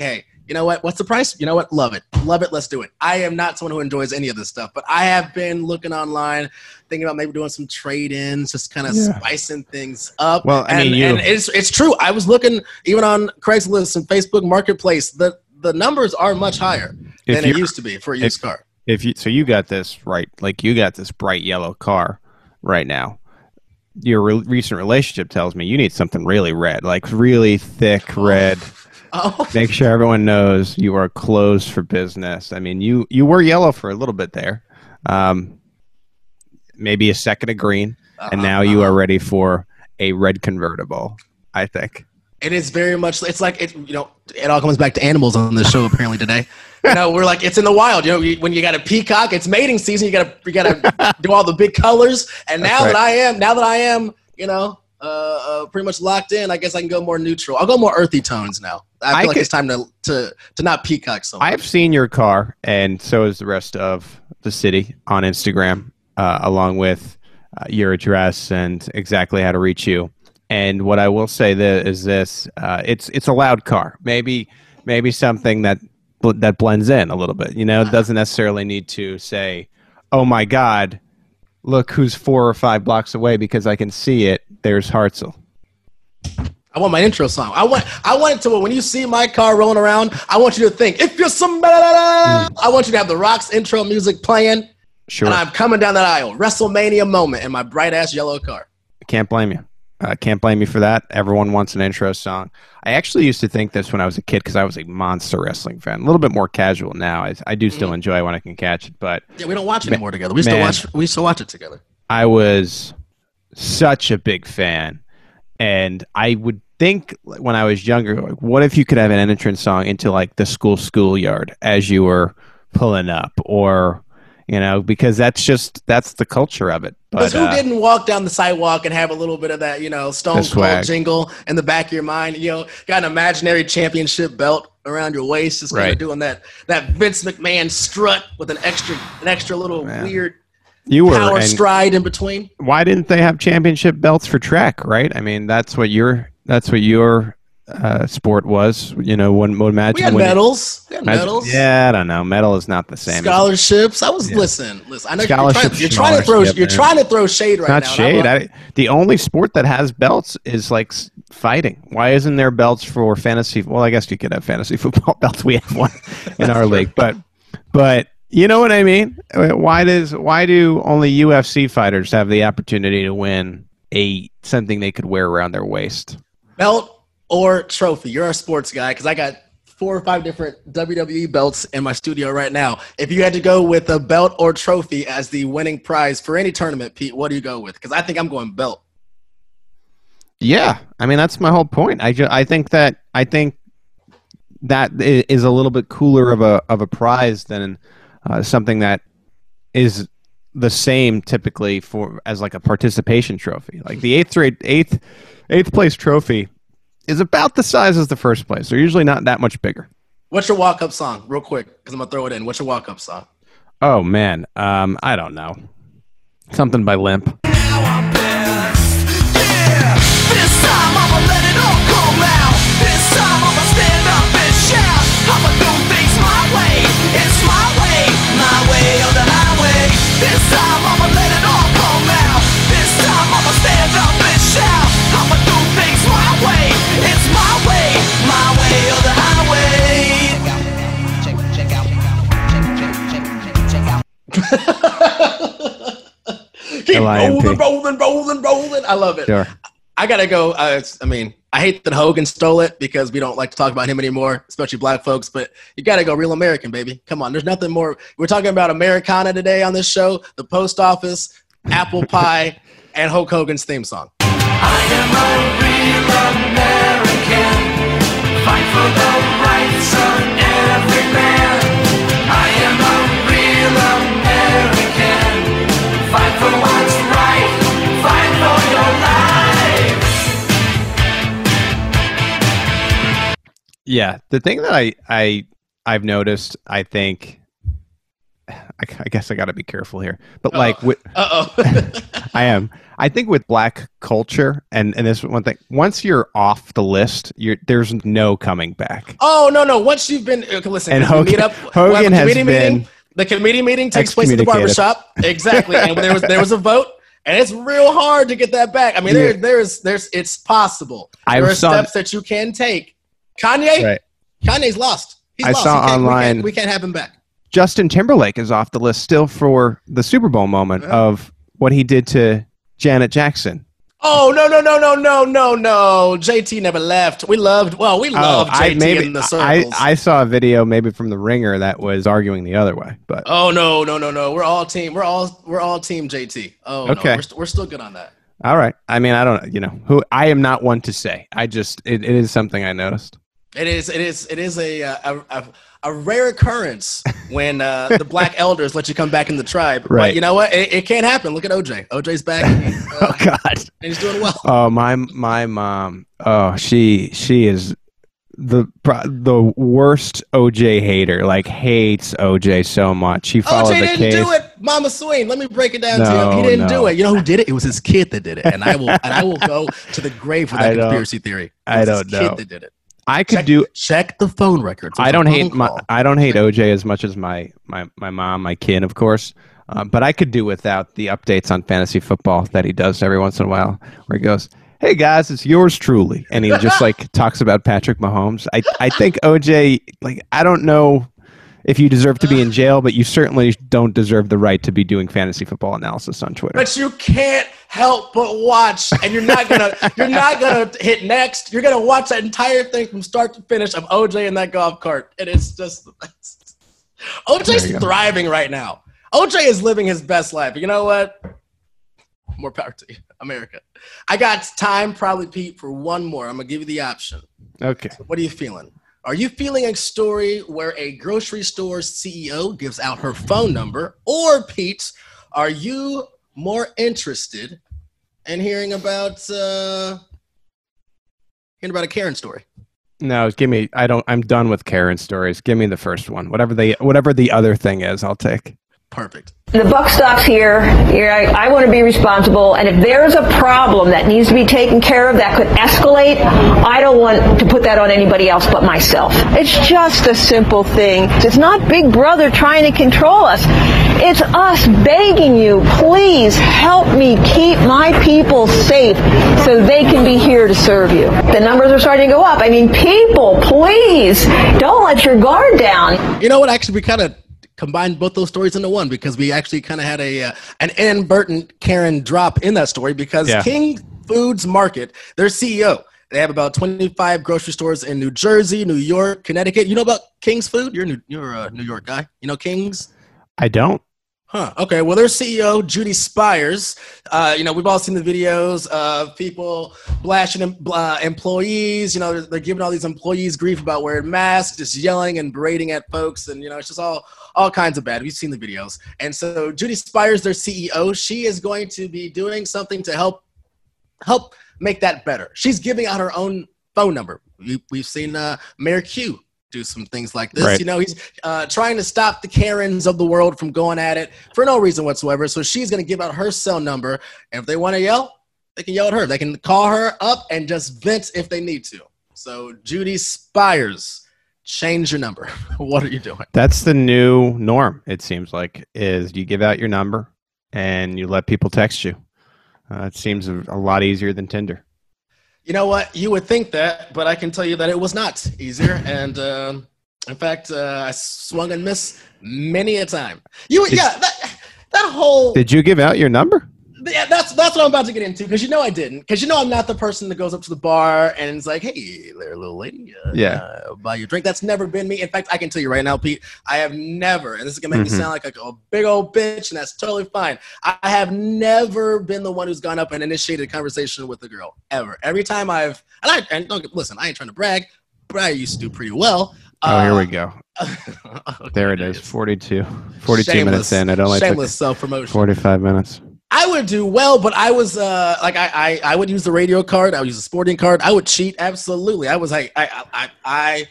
you know what? What's the price? You know what? Love it. Love it. Let's do it. I am not someone who enjoys any of this stuff, but I have been looking online, thinking about maybe doing some trade-ins, just kind of yeah. spicing things up. Well, I and, mean, you... and it's it's true. I was looking even on Craigslist and Facebook Marketplace. The the numbers are much higher if than it used to be for a used if, car. If you so, you got this right. Like you got this bright yellow car right now. Your re- recent relationship tells me you need something really red, like really thick red. Oh. Make sure everyone knows you are closed for business. I mean, you you were yellow for a little bit there, um, maybe a second of green, uh-huh. and now you are ready for a red convertible. I think it is very much. It's like it. You know, it all comes back to animals on this show apparently today. You know, we're like, it's in the wild. You know, you, when you got a peacock, it's mating season. You gotta, you gotta do all the big colors. And now right. that I am, now that I am, you know, uh, uh, pretty much locked in, I guess I can go more neutral. I'll go more earthy tones now. I feel I like could, it's time to, to, to not peacock so much. I've seen your car, and so is the rest of the city on Instagram, uh, along with uh, your address and exactly how to reach you. And what I will say th- is this: uh, it's it's a loud car. Maybe maybe something that. that blends in a little bit, you know, it doesn't necessarily need to say, oh my God, look who's four or five blocks away because I can see it. There's Hartzell. I want my intro song. I want, I want it to, when you see my car rolling around, I want you to think, if you're somebody, mm. I want you to have the Rock's intro music playing. Sure. And I'm coming down that aisle, WrestleMania moment in my bright ass yellow car. I can't blame you. I uh, can't blame you for that. Everyone wants an intro song. I actually used to think this when I was a kid because I was a monster wrestling fan. A little bit more casual now. I, I do still mm-hmm. enjoy when I can catch it, but yeah, we don't watch it anymore together. We still man, watch. We still watch it together. I was such a big fan, and I would think when I was younger, like, what if you could have an entrance song into like the school schoolyard as you were pulling up, or you know, because that's just that's the culture of it. Because who uh, didn't walk down the sidewalk and have a little bit of that, you know, Stone Cold jingle in the back of your mind? You know, got an imaginary championship belt around your waist, just kind right. of doing that that Vince McMahon strut with an extra an extra little Man. weird you were, power stride in between. Why didn't they have championship belts for track? Right? I mean, that's what your that's what your uh, sport was. You know, when imagine we had when medals. We had imagine, medals. Yeah, I don't know. Medal is not the same. Scholarships. I was yeah. listen. Listen. I know you're trying, you're trying to throw. You're man. trying to throw shade right not now. Not shade. I, the only sport that has belts is like fighting. Why isn't there belts for fantasy? Well, I guess you could have fantasy football belts. We have one in our league, but but you know what I mean. Why does why do only U F C fighters have the opportunity to win a something they could wear around their waist? Belt or trophy? You're a sports guy because I got four or five different W W E belts in my studio right now. If you had to go with a belt or trophy as the winning prize for any tournament, Pete, what do you go with? Because I think I'm going belt. Yeah, I mean that's my whole point. I ju- I think that I think that is a little bit cooler of a of a prize than uh, something that is the same typically for as like a participation trophy. Like the eighth grade eighth eighth place trophy is about the size as the first place. They're usually not that much bigger. What's your walk-up song? Real quick, because I'm going to throw it in. What's your walk-up song? Oh, man. Um, I don't know. Something by Limp. Keep rolling, rolling, rolling, rolling. I love it. Sure. I gotta go. Uh, I mean, I hate that Hogan stole it because we don't like to talk about him anymore, especially black folks. But you gotta go real American, baby. Come on, there's nothing more. We're talking about Americana today on this show. The post office, apple pie, and Hulk Hogan's theme song. I am a real American. Fight for the rights of every man. I am a real American. Fight for what's right. Fight for your life. Yeah, the thing that I I I've noticed, I think, I, I guess I got to be careful here, but Uh-oh. like, with, uh oh, I am. I think with black culture, and, and this is one thing, once you're off the list, you're, there's no coming back. Oh, no, no. Once you've been, okay, listen, And we Hogan- meet up, Hogan we'll have a has committee been meeting. The committee meeting takes place at the excommunicated. barbershop. Exactly. And there was there was a vote, and it's real hard to get that back. I mean, there, Yeah. there's, there's, it's possible. I there are saw- steps that you can take. Kanye, Right. Kanye's lost. He's I lost. saw He can't- we online- can't- We can't have him back. Justin Timberlake is off the list still for the Super Bowl moment of what he did to Janet Jackson. Oh, no, no, no, no, no, no, no. J T never left. We loved, well, we loved Oh, I, J T maybe, in the I, circles. I saw a video maybe from The Ringer that was arguing the other way, but oh, no, no, no, no. We're all team. We're all, we're all team J T. Oh, Okay. no. We're, st- we're still good on that. all right. I mean, I don't, you know, who I am not one to say. I just, it, it is something I noticed. It is, it is, it is a, a, a, a rare occurrence when uh, the black elders let you come back in the tribe. Right. But you know what? It, it can't happen. Look at O J. O J's back. And he's, uh, Oh God. and he's doing well. Oh my my mom. Oh, she she is the pro- the worst O J hater. Like hates O J so much. She followed O J the didn't case. do it, Mama Swain. Let me break it down to No, you. He didn't no. do it. You know who did it? It was his kid that did it, and I will and I will go to the grave with I that don't- conspiracy theory. It I was don't his know. Kid that did it. I could check, do. check the phone records. I There's a don't phone hate my call. I don't hate O J as much as my my my mom, my kid, of course. Uh, but I could do without the updates on fantasy football that he does every once in a while, where he goes, "Hey guys, it's yours truly," and he just like talks about Patrick Mahomes. I I think O J, like, I don't know if you deserve to be in jail, but you certainly don't deserve the right to be doing fantasy football analysis on Twitter. But you can't help but watch, and you're not gonna you're not gonna hit next. You're gonna watch that entire thing from start to finish of O J in that golf cart, and it's just O There you J's go. thriving right now. O J is living his best life. You know what? More power to you, America. I got time, probably, Pete, for one more. I'm gonna give you the option. Okay. What are you feeling? Are you feeling a story where a grocery store C E O gives out her phone number? Or, Pete, are you more interested in hearing about uh, hearing about a Karen story? No, give me. I don't. I'm done with Karen stories. Give me the first one. Whatever the whatever the other thing is, I'll take. Perfect. The buck stops here. You're right. I want to be responsible, and if there's a problem that needs to be taken care of that could escalate, I don't want to put that on anybody else but myself. It's just a simple thing. It's not Big Brother trying to control us. It's us begging you, please help me keep my people safe so they can be here to serve you. The numbers are starting to go up. I mean, people, please don't let your guard down. You know what? Actually, we kind of combined both those stories into one because we actually kind of had a uh, an inadvertent Karen drop in that story because Yeah. King Foods Market, their C E O, they have about twenty-five grocery stores in New Jersey, New York, Connecticut. You know about King's Food? You're a New, you're a New York guy. You know King's? I don't. Huh. Okay. Well, their C E O, Judy Spires, uh, you know, we've all seen the videos of people blasting em- uh, employees. You know, they're, they're giving all these employees grief about wearing masks, just yelling and berating at folks. And, you know, it's just all, all kinds of bad. We've seen the videos. And so Judy Spires, their C E O, she is going to be doing something to help help make that better. She's giving out her own phone number. We, we've seen uh, Mayor Q do some things like this. Right. You know, he's uh, trying to stop the Karens of the world from going at it for no reason whatsoever. So she's going to give out her cell number. And if they want to yell, they can yell at her. They can call her up and just vent if they need to. So Judy Spires, change your number. What are you doing? That's the new norm. It seems like is you give out your number and you let people text you. Uh, it seems a, a lot easier than Tinder. You know what? You would think that, but I can tell you that it was not easier. And um, in fact, uh, I swung and missed many a time. You, Did- yeah, that, that whole. Did you give out your number? Yeah, that's that's what I'm about to get into because you know I didn't. Because you know I'm not the person that goes up to the bar and is like, "Hey there, little lady, uh, Yeah. uh, buy you a drink." That's never been me. In fact, I can tell you right now, Pete, I have never, and this is gonna make Mhm. me sound like a, a big old bitch, and that's totally fine. I have never been the one who's gone up and initiated a conversation with a girl ever. Every time I've, and I and don't get- listen, I ain't trying to brag, but I used to do pretty well. Oh, here Uh, we go. There it is. forty-two. forty-two minutes Shameless- in. It only shameless took self-promotion. forty-five minutes. I would do well, but I was uh like I, I I would use the radio card. I would use the sporting card. I would cheat. Absolutely. I was like I I I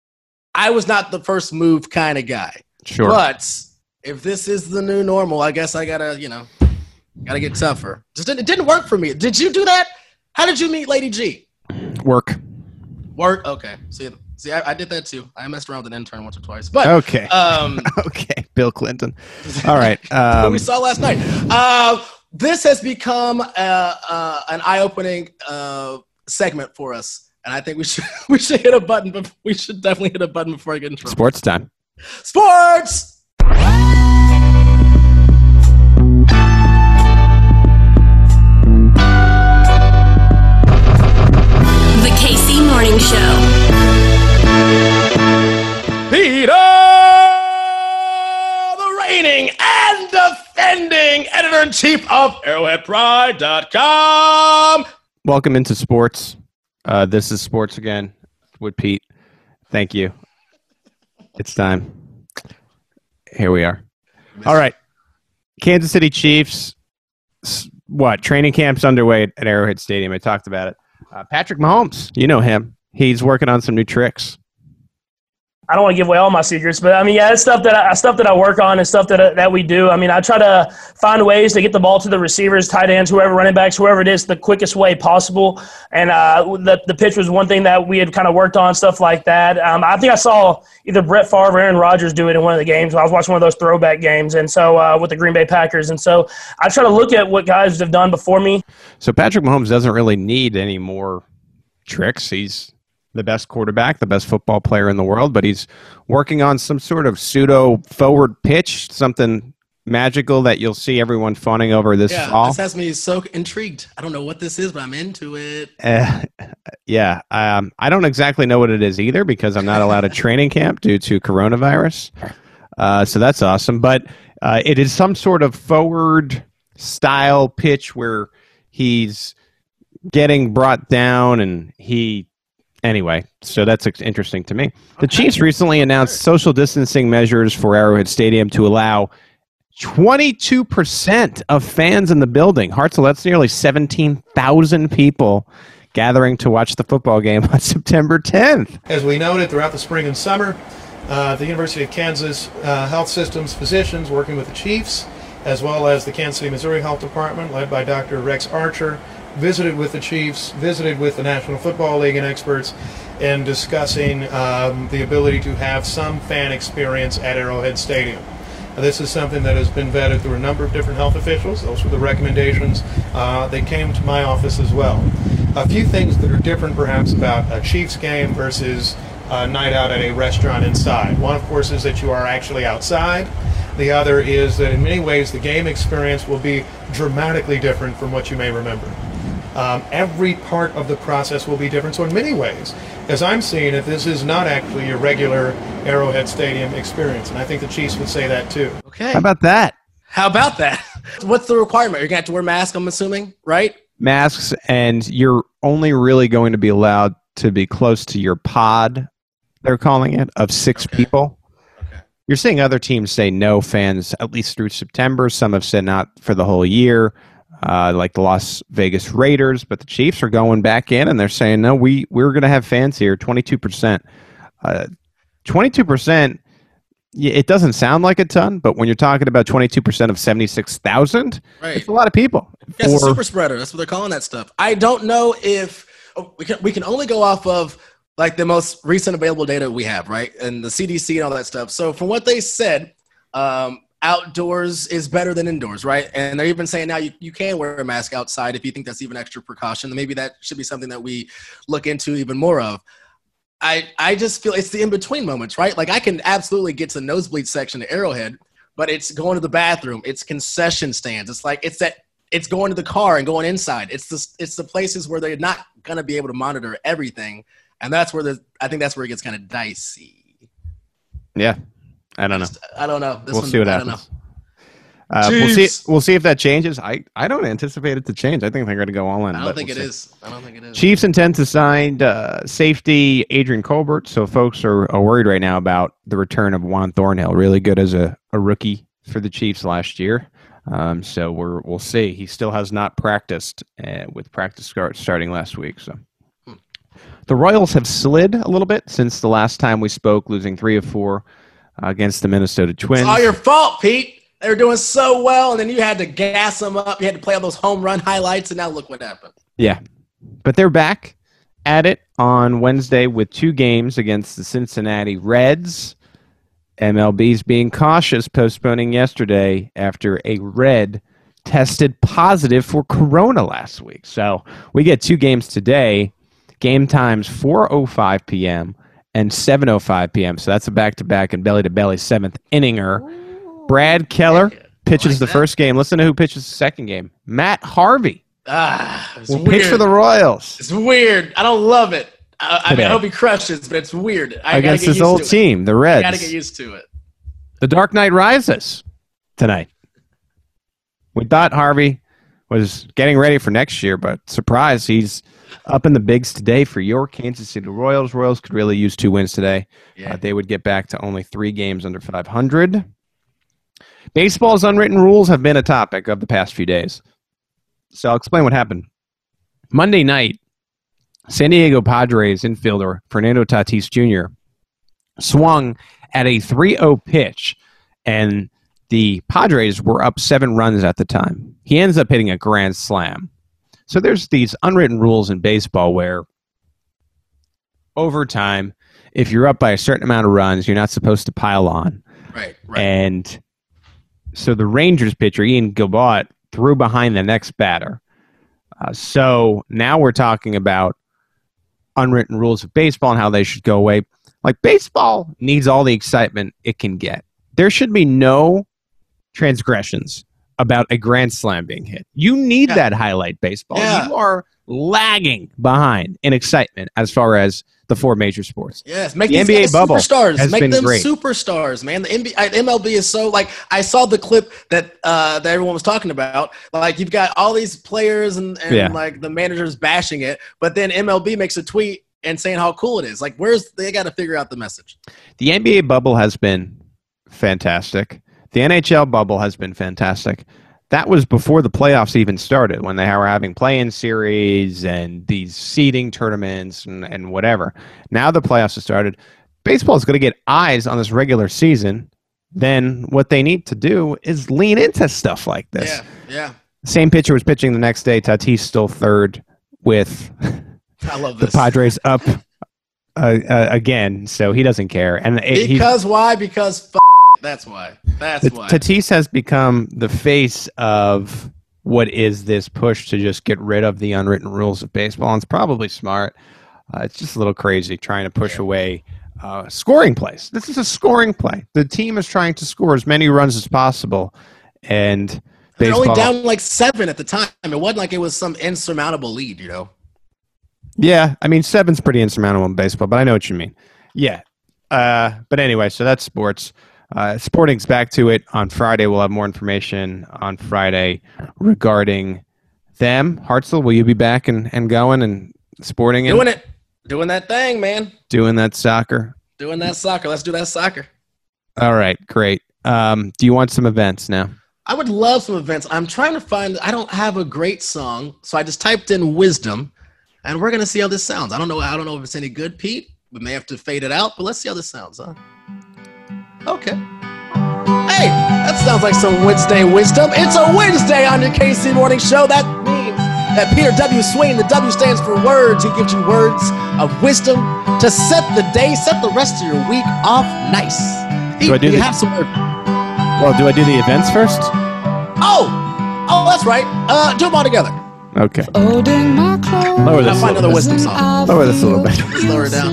I was not the first move kind of guy. Sure. But if this is the new normal, I guess I gotta you know Gotta get tougher. Just didn't, it didn't work for me. Did you do that? How did you meet Lady G? Work. Work. Okay. See, see, I, I did that too. I messed around with an intern once or twice. But Okay. Um, okay. Bill Clinton. All right. what Um, we saw last night. Uh, this has become uh, uh, an eye-opening uh, segment for us, and I think we should we should hit a button. But we should definitely hit a button before I get in trouble. sports time. Sports. The K C Morning Show. Peter, the reigning and defending editor-in-chief of Arrowhead Pride dot com. Welcome into sports. Uh, this is sports again with Pete. Thank you. It's time. Here we are. All right. Kansas City Chiefs. s- What? Training camp's underway at Arrowhead Stadium. I talked about it. Uh, Patrick Mahomes. You know him. He's working on some new tricks. I don't want to give away all my secrets, but I mean, yeah, it's stuff that I, stuff that I work on and stuff that that we do. I mean, I try to find ways to get the ball to the receivers, tight ends, whoever, running backs, whoever it is, the quickest way possible. And uh, the the pitch was one thing that we had kind of worked on, stuff like that. Um, I think I saw either Brett Favre or Aaron Rodgers do it in one of the games. I was watching one of those throwback games, and so uh, with the Green Bay Packers. And so I try to look at what guys have done before me. So Patrick Mahomes doesn't really need any more tricks. He's the best quarterback, the best football player in the world, but he's working on some sort of pseudo forward pitch, something magical that you'll see everyone fawning over this Yeah, fall. this has me so intrigued. I don't know what this is, but I'm into it. Uh, yeah, um, I don't exactly know what it is either because I'm not allowed a training camp due to coronavirus. Uh, so that's awesome. But uh, it is some sort of forward style pitch where he's getting brought down and he anyway, so that's ex- interesting to me. The Chiefs recently announced social distancing measures for Arrowhead Stadium to allow twenty-two percent of fans in the building. Hartzell, that's nearly seventeen thousand people gathering to watch the football game on September tenth. As we noted throughout the spring and summer, uh, the University of Kansas uh, Health Systems physicians working with the Chiefs, as well as the Kansas City, Missouri Health Department, led by Doctor Rex Archer, visited with the Chiefs, visited with the National Football League and experts in discussing um, the ability to have some fan experience at Arrowhead Stadium. Now, this is something that has been vetted through a number of different health officials. Those were the recommendations. Uh, they came to my office as well. A few things that are different perhaps about a Chiefs game versus a night out at a restaurant inside. One, of course, is that you are actually outside. The other is that in many ways the game experience will be dramatically different from what you may remember. Um, every part of the process will be different. So in many ways, as I'm seeing it, this is not actually your regular Arrowhead Stadium experience. And I think the Chiefs would say that too. Okay. How about that? How about that? What's the requirement? You're going to have to wear masks, I'm assuming, right? Masks, and you're only really going to be allowed to be close to your pod, they're calling it, of six Okay. people. You're seeing other teams say no fans at least through September. Some have said not for the whole year, uh, like the Las Vegas Raiders. But the Chiefs are going back in and they're saying, no, we, we're going to have fans here, twenty-two percent. Uh, twenty-two percent, it doesn't sound like a ton, but when you're talking about twenty-two percent of seventy-six thousand, Right. it's a lot of people. Yeah, it's a For- super spreader. That's what they're calling that stuff. I don't know if oh, we can. We can only go off of like the most recent available data we have, right? And the C D C and all that stuff. So from what they said, um, outdoors is better than indoors, right? And they're even saying now you, you can wear a mask outside if you think that's even extra precaution. Maybe that should be something that we look into even more of. I I just feel it's the in-between moments, right? Like I can absolutely get to the nosebleed section at Arrowhead, but it's going to the bathroom, it's concession stands. It's like it's that it's going to the car and going inside. It's the it's the places where they're not gonna be able to monitor everything. And that's where the I think that's where it gets kind of dicey. Yeah, I don't know. I don't know. This we'll one, see what I don't happens. Uh, we'll see. Chiefs. We'll see if that changes. I, I don't anticipate it to change. I think they're going to go all in. I but don't think we'll it see. is. I don't think it is. Chiefs intend to sign uh, safety Adrian Colbert, so folks are, are worried right now about the return of Juan Thornhill. Really good as a, a rookie for the Chiefs last year. Um, so we're we'll see. He still has not practiced uh, with practice start, starting last week. So the Royals have slid a little bit since the last time we spoke, losing three of four uh, against the Minnesota Twins. It's all your fault, Pete. They were doing so well, and then you had to gas them up. You had to play all those home run highlights, and now look what happened. Yeah. But they're back at it on Wednesday with two games against the Cincinnati Reds. M L B's being cautious, postponing yesterday after a Red tested positive for corona last week. So we get two games today. Game times four oh five p.m. and seven oh five p.m. So that's a back-to-back and belly-to-belly seventh inninger. Brad Keller pitches like the that. first game. Listen to who pitches the second game. Matt Harvey Ah, it's will weird. pitch for the Royals. It's weird. I don't love it. I, I mean, I hope he crushes, but it's weird. I Against get his used old to it. team, the Reds. I got to get used to it. The Dark Knight rises tonight. We thought Harvey was getting ready for next year, but surprise, he's up in the bigs today for your Kansas City Royals. Royals could really use two wins today. Yeah. Uh, they would get back to only three games under five hundred. Baseball's unwritten rules have been a topic of the past few days. So I'll explain what happened. Monday night, San Diego Padres infielder Fernando Tatis Junior swung at a three oh pitch, and the Padres were up seven runs at the time. He ends up hitting a grand slam. So there's these unwritten rules in baseball where over time, if you're up by a certain amount of runs, you're not supposed to pile on. Right, right. And so the Rangers pitcher, Ian Gilbert, threw behind the next batter. Uh, so now we're talking about unwritten rules of baseball and how they should go away. Like, baseball needs all the excitement it can get. There should be no transgressions about a grand slam being hit. You need Yeah. that highlight baseball. Yeah. You are lagging behind in excitement as far as the four major sports. Yes, make the these N B A guys bubble superstars. has Make been them great. superstars, man. The N B A, M L B is so like I saw the clip that uh, that everyone was talking about. Like you've got all these players and, and Yeah. like the managers bashing it, but then M L B makes a tweet and saying how cool it is. Like, where's they got to figure out the message? The N B A bubble has been fantastic. The N H L bubble has been fantastic. That was before the playoffs even started, when they were having play-in series and these seeding tournaments and, and whatever. Now the playoffs have started. Baseball is going to get eyes on this regular season. Then what they need to do is lean into stuff like this. Yeah, yeah. Same pitcher was pitching the next day. Tatis still third with I love the this. Padres up uh, uh, again, so he doesn't care. And it, he's- Because why? Because f- that's why. That's T- why. Tatis has become the face of what is this push to just get rid of the unwritten rules of baseball. And it's probably smart. Uh, it's just a little crazy trying to push away uh, scoring plays. This is a scoring play. The team is trying to score as many runs as possible. And They're baseball, only down like seven at the time. It wasn't like it was some insurmountable lead, you know? yeah, I mean, seven's pretty insurmountable in baseball, but I know what you mean. Yeah. Uh, but anyway, so that's sports. Uh, Sporting's back to it on Friday. We'll have more information on Friday regarding them. Hartzell, will you be back and, and going and sporting and Doing it. Doing that thing, man. doing that soccer? Doing that soccer. Let's do that soccer. All right, great. Um, do you want some events now? I would love some events. I'm trying to find, I don't have a great song, so I just typed in wisdom, and we're going to see how this sounds. I don't know. I don't know if it's any good, Pete. We may have to fade it out, but let's see how this sounds, huh? Okay. Hey, that sounds like some Wednesday wisdom. It's a Wednesday on your K C Morning Show. That means that Peter W. Swain, the W stands for words. He gives you words of wisdom to set the day, set the rest of your week off nice. Pete, Do I do you the- have some words? Well, do I do the events first? Oh, oh, that's right. Uh, do them all together. Okay. Lower Lower this I'll a find little another bit. wisdom song. Lower this a little bit. Let's lower it down.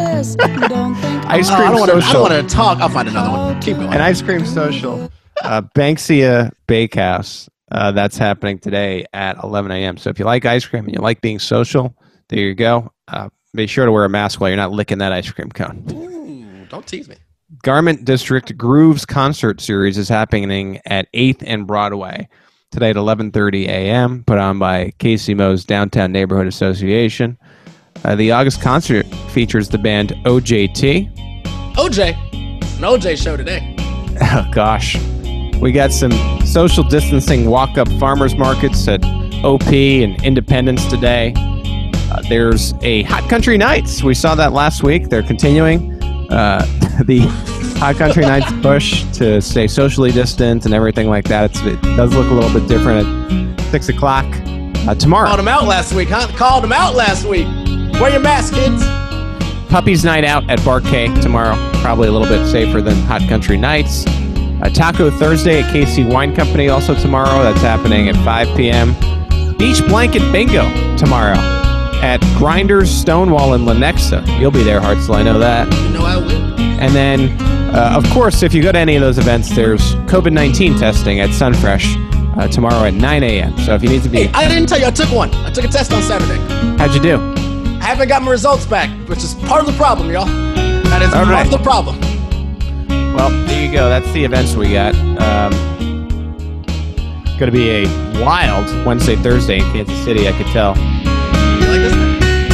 Ice Oh, cream I don't want to. I social. don't want to talk. I'll find another one. Keep going. An ice cream social. Uh, Banksia Bakehouse. Uh, that's happening today at eleven a.m. So if you like ice cream and you like being social, there you go. Uh, be sure to wear a mask while you're not licking that ice cream cone. Ooh, don't tease me. Garment District Grooves Concert Series is happening at eighth and Broadway today at eleven thirty a.m. put on by Casey Mo's Downtown Neighborhood Association. Uh, the August concert features the band O J T. O J, an O J show today. Oh, gosh. We got some social distancing walk-up farmers markets at O P and Independence today. Uh, there's a Hot Country Nights. We saw that last week. They're continuing. Uh, the Hot Country Nights push to stay socially distant and everything like that. It's, it does look a little bit different at six o'clock uh, tomorrow. Called them out last week, huh? Called them out last week. Wear your mask, kids. Puppies Night Out at Bar K tomorrow. Probably a little bit safer than Hot Country Nights. Uh, Taco Thursday at K C Wine Company also tomorrow. That's happening at five p.m. Beach Blanket Bingo tomorrow at Grinders Stonewall in Lenexa. You'll be there, Hartzell. I know that. You know I will. And then, uh, of course, if you go to any of those events, there's COVID nineteen testing at Sunfresh uh, tomorrow at nine a.m. So if you need to be... Hey, I didn't tell you. I took one. I took a test on Saturday. How'd you do? I haven't got my results back, which is part of the problem, y'all. That is All part right. of the problem. Well, there you go. That's the events we got. Um, going to be a wild Wednesday, Thursday in Kansas City, I could tell. You like this?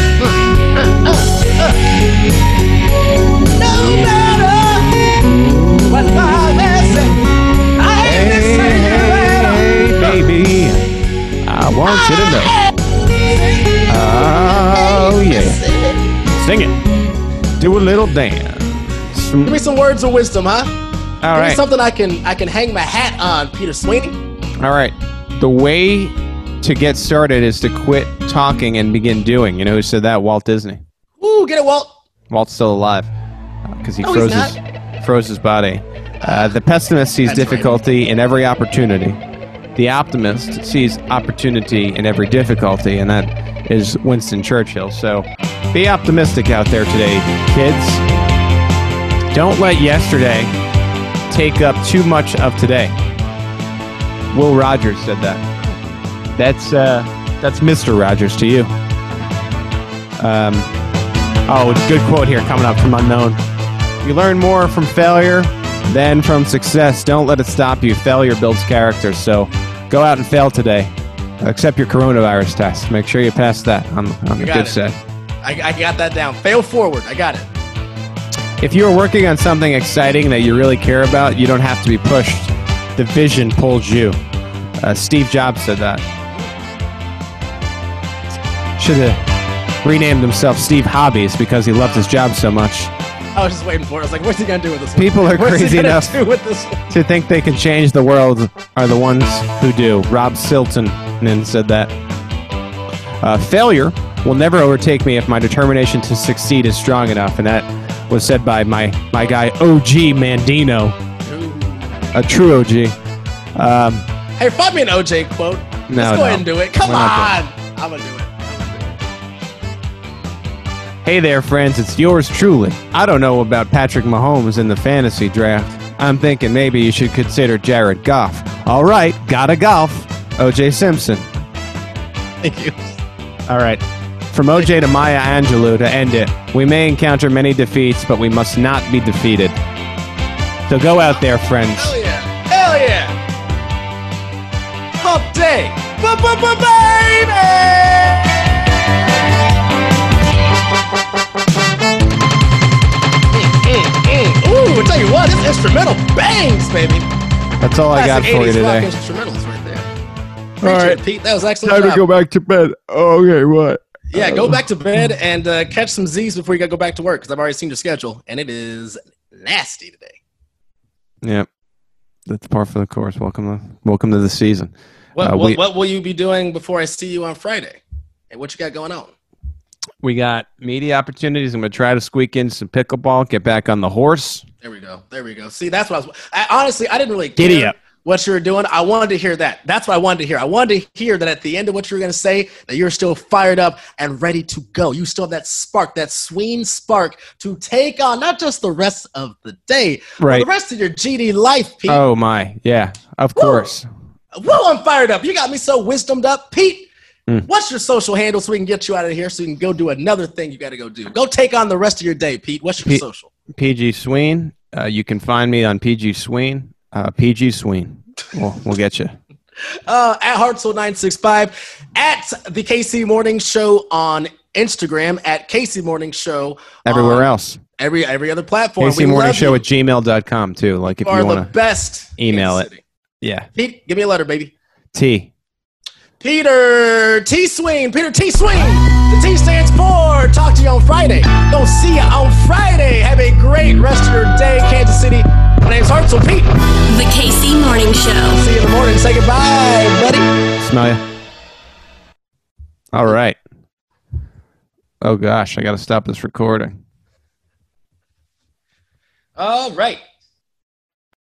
No matter what my man say, I ain't missing you at all. Hey, baby, I want you to know. Oh, yeah. Sing it. Do a little dance. Give me some words of wisdom, huh? All Give right. me something I can I can hang my hat on, Peter Sweeney. All right. The way to get started is to quit talking and begin doing. You know who said that? Walt Disney. Ooh, get it, Walt. Walt's still alive because he No, froze he's his, froze his body. Uh, the pessimist sees That's difficulty in every opportunity. The optimist sees opportunity in every difficulty, and that is Winston Churchill. So be optimistic out there today, kids. Don't let yesterday take up too much of today. Will Rogers said that. That's uh, that's Mister Rogers to you. Um, oh, good quote here coming up from Unknown. You learn more from failure than from success. Don't let it stop you. Failure builds character. So go out and fail today. Accept your coronavirus test. Make sure you pass that on, on the got good it. side. I, I got that down. Fail forward. I got it. If you're working on something exciting that you really care about, you don't have to be pushed. The vision pulls you. Uh, Steve Jobs said that. Should have renamed himself Steve Hobbies because he loved his job so much. I was just waiting for it. I was like, what's he going to do with this one? People are What's he crazy gonna enough do with this one? to think they can change the world are the ones who do. Rob Siltonen said that. Uh, failure will never overtake me if my determination to succeed is strong enough, and that was said by my, my guy O G Mandino, a true O G. Um, Hey, find me an O J quote. No, Let's go no. ahead and do it. Come We're on. not I'm going to do it. Hey there, friends, it's yours truly. I don't know about Patrick Mahomes in the fantasy draft. I'm thinking maybe you should consider Jared Goff. All right, gotta golf. O J Simpson. Thank you. All right. From O J to Maya Angelou to end it. We may encounter many defeats, but we must not be defeated. So go out there, friends. Hell yeah. Hell yeah. Hump day. Ba-ba-ba-baby. Ooh, I tell you what, this instrumental bangs, baby. That's all I got Classic for you eighties rock today. instrumentals right there. All Appreciate right. it, Pete. That was excellent Time to job. go back to bed. Oh, okay, what? Yeah, go back to bed and uh, catch some Z's before you got to go back to work because I've already seen your schedule and it is nasty today. Yep. That's par for the course. Welcome to welcome to the season. What, Uh, what, we, what will you be doing before I see you on Friday? And what you got going on? we got media opportunities. I'm going to try to squeak in some pickleball, get back on the horse. There we go. There we go. See, that's what I was. I, honestly, I didn't really Giddy care up. what you were doing. I wanted to hear that. That's what I wanted to hear. I wanted to hear that at the end of what you were going to say, that you're still fired up and ready to go. You still have that spark, that swing spark to take on not just the rest of the day, Right. but the rest of your G D life, Pete. Oh, my. Yeah, of course. Whoa, I'm fired up. You got me so wisdomed up. Pete, Mm. what's your social handle so we can get you out of here so you can go do another thing you got to go do? Go take on the rest of your day, Pete. What's your P- social? P G Sween. Uh, you can find me on P G Sween. Uh, P G Sween. We'll, we'll get you. Uh, at Hartzell nine six five, at the K C Morning Show on Instagram, at K C Morning Show. Everywhere on else. Every every other platform. K C We Morning love Show you. at gmail dot com, too. Like, if You are you the want to best. email Kansas it. City. Yeah. Pete, give me a letter, baby. T. Peter T. Swing. Peter T. Swing. The T stands for talk to you on Friday. Don't see you on Friday. Have a great rest of your day, Kansas City. My name's Hartzell Pete. The K C Morning Show. See you in the morning. Say goodbye, buddy. Smell ya. All right. Oh, gosh. I got to stop this recording. All right.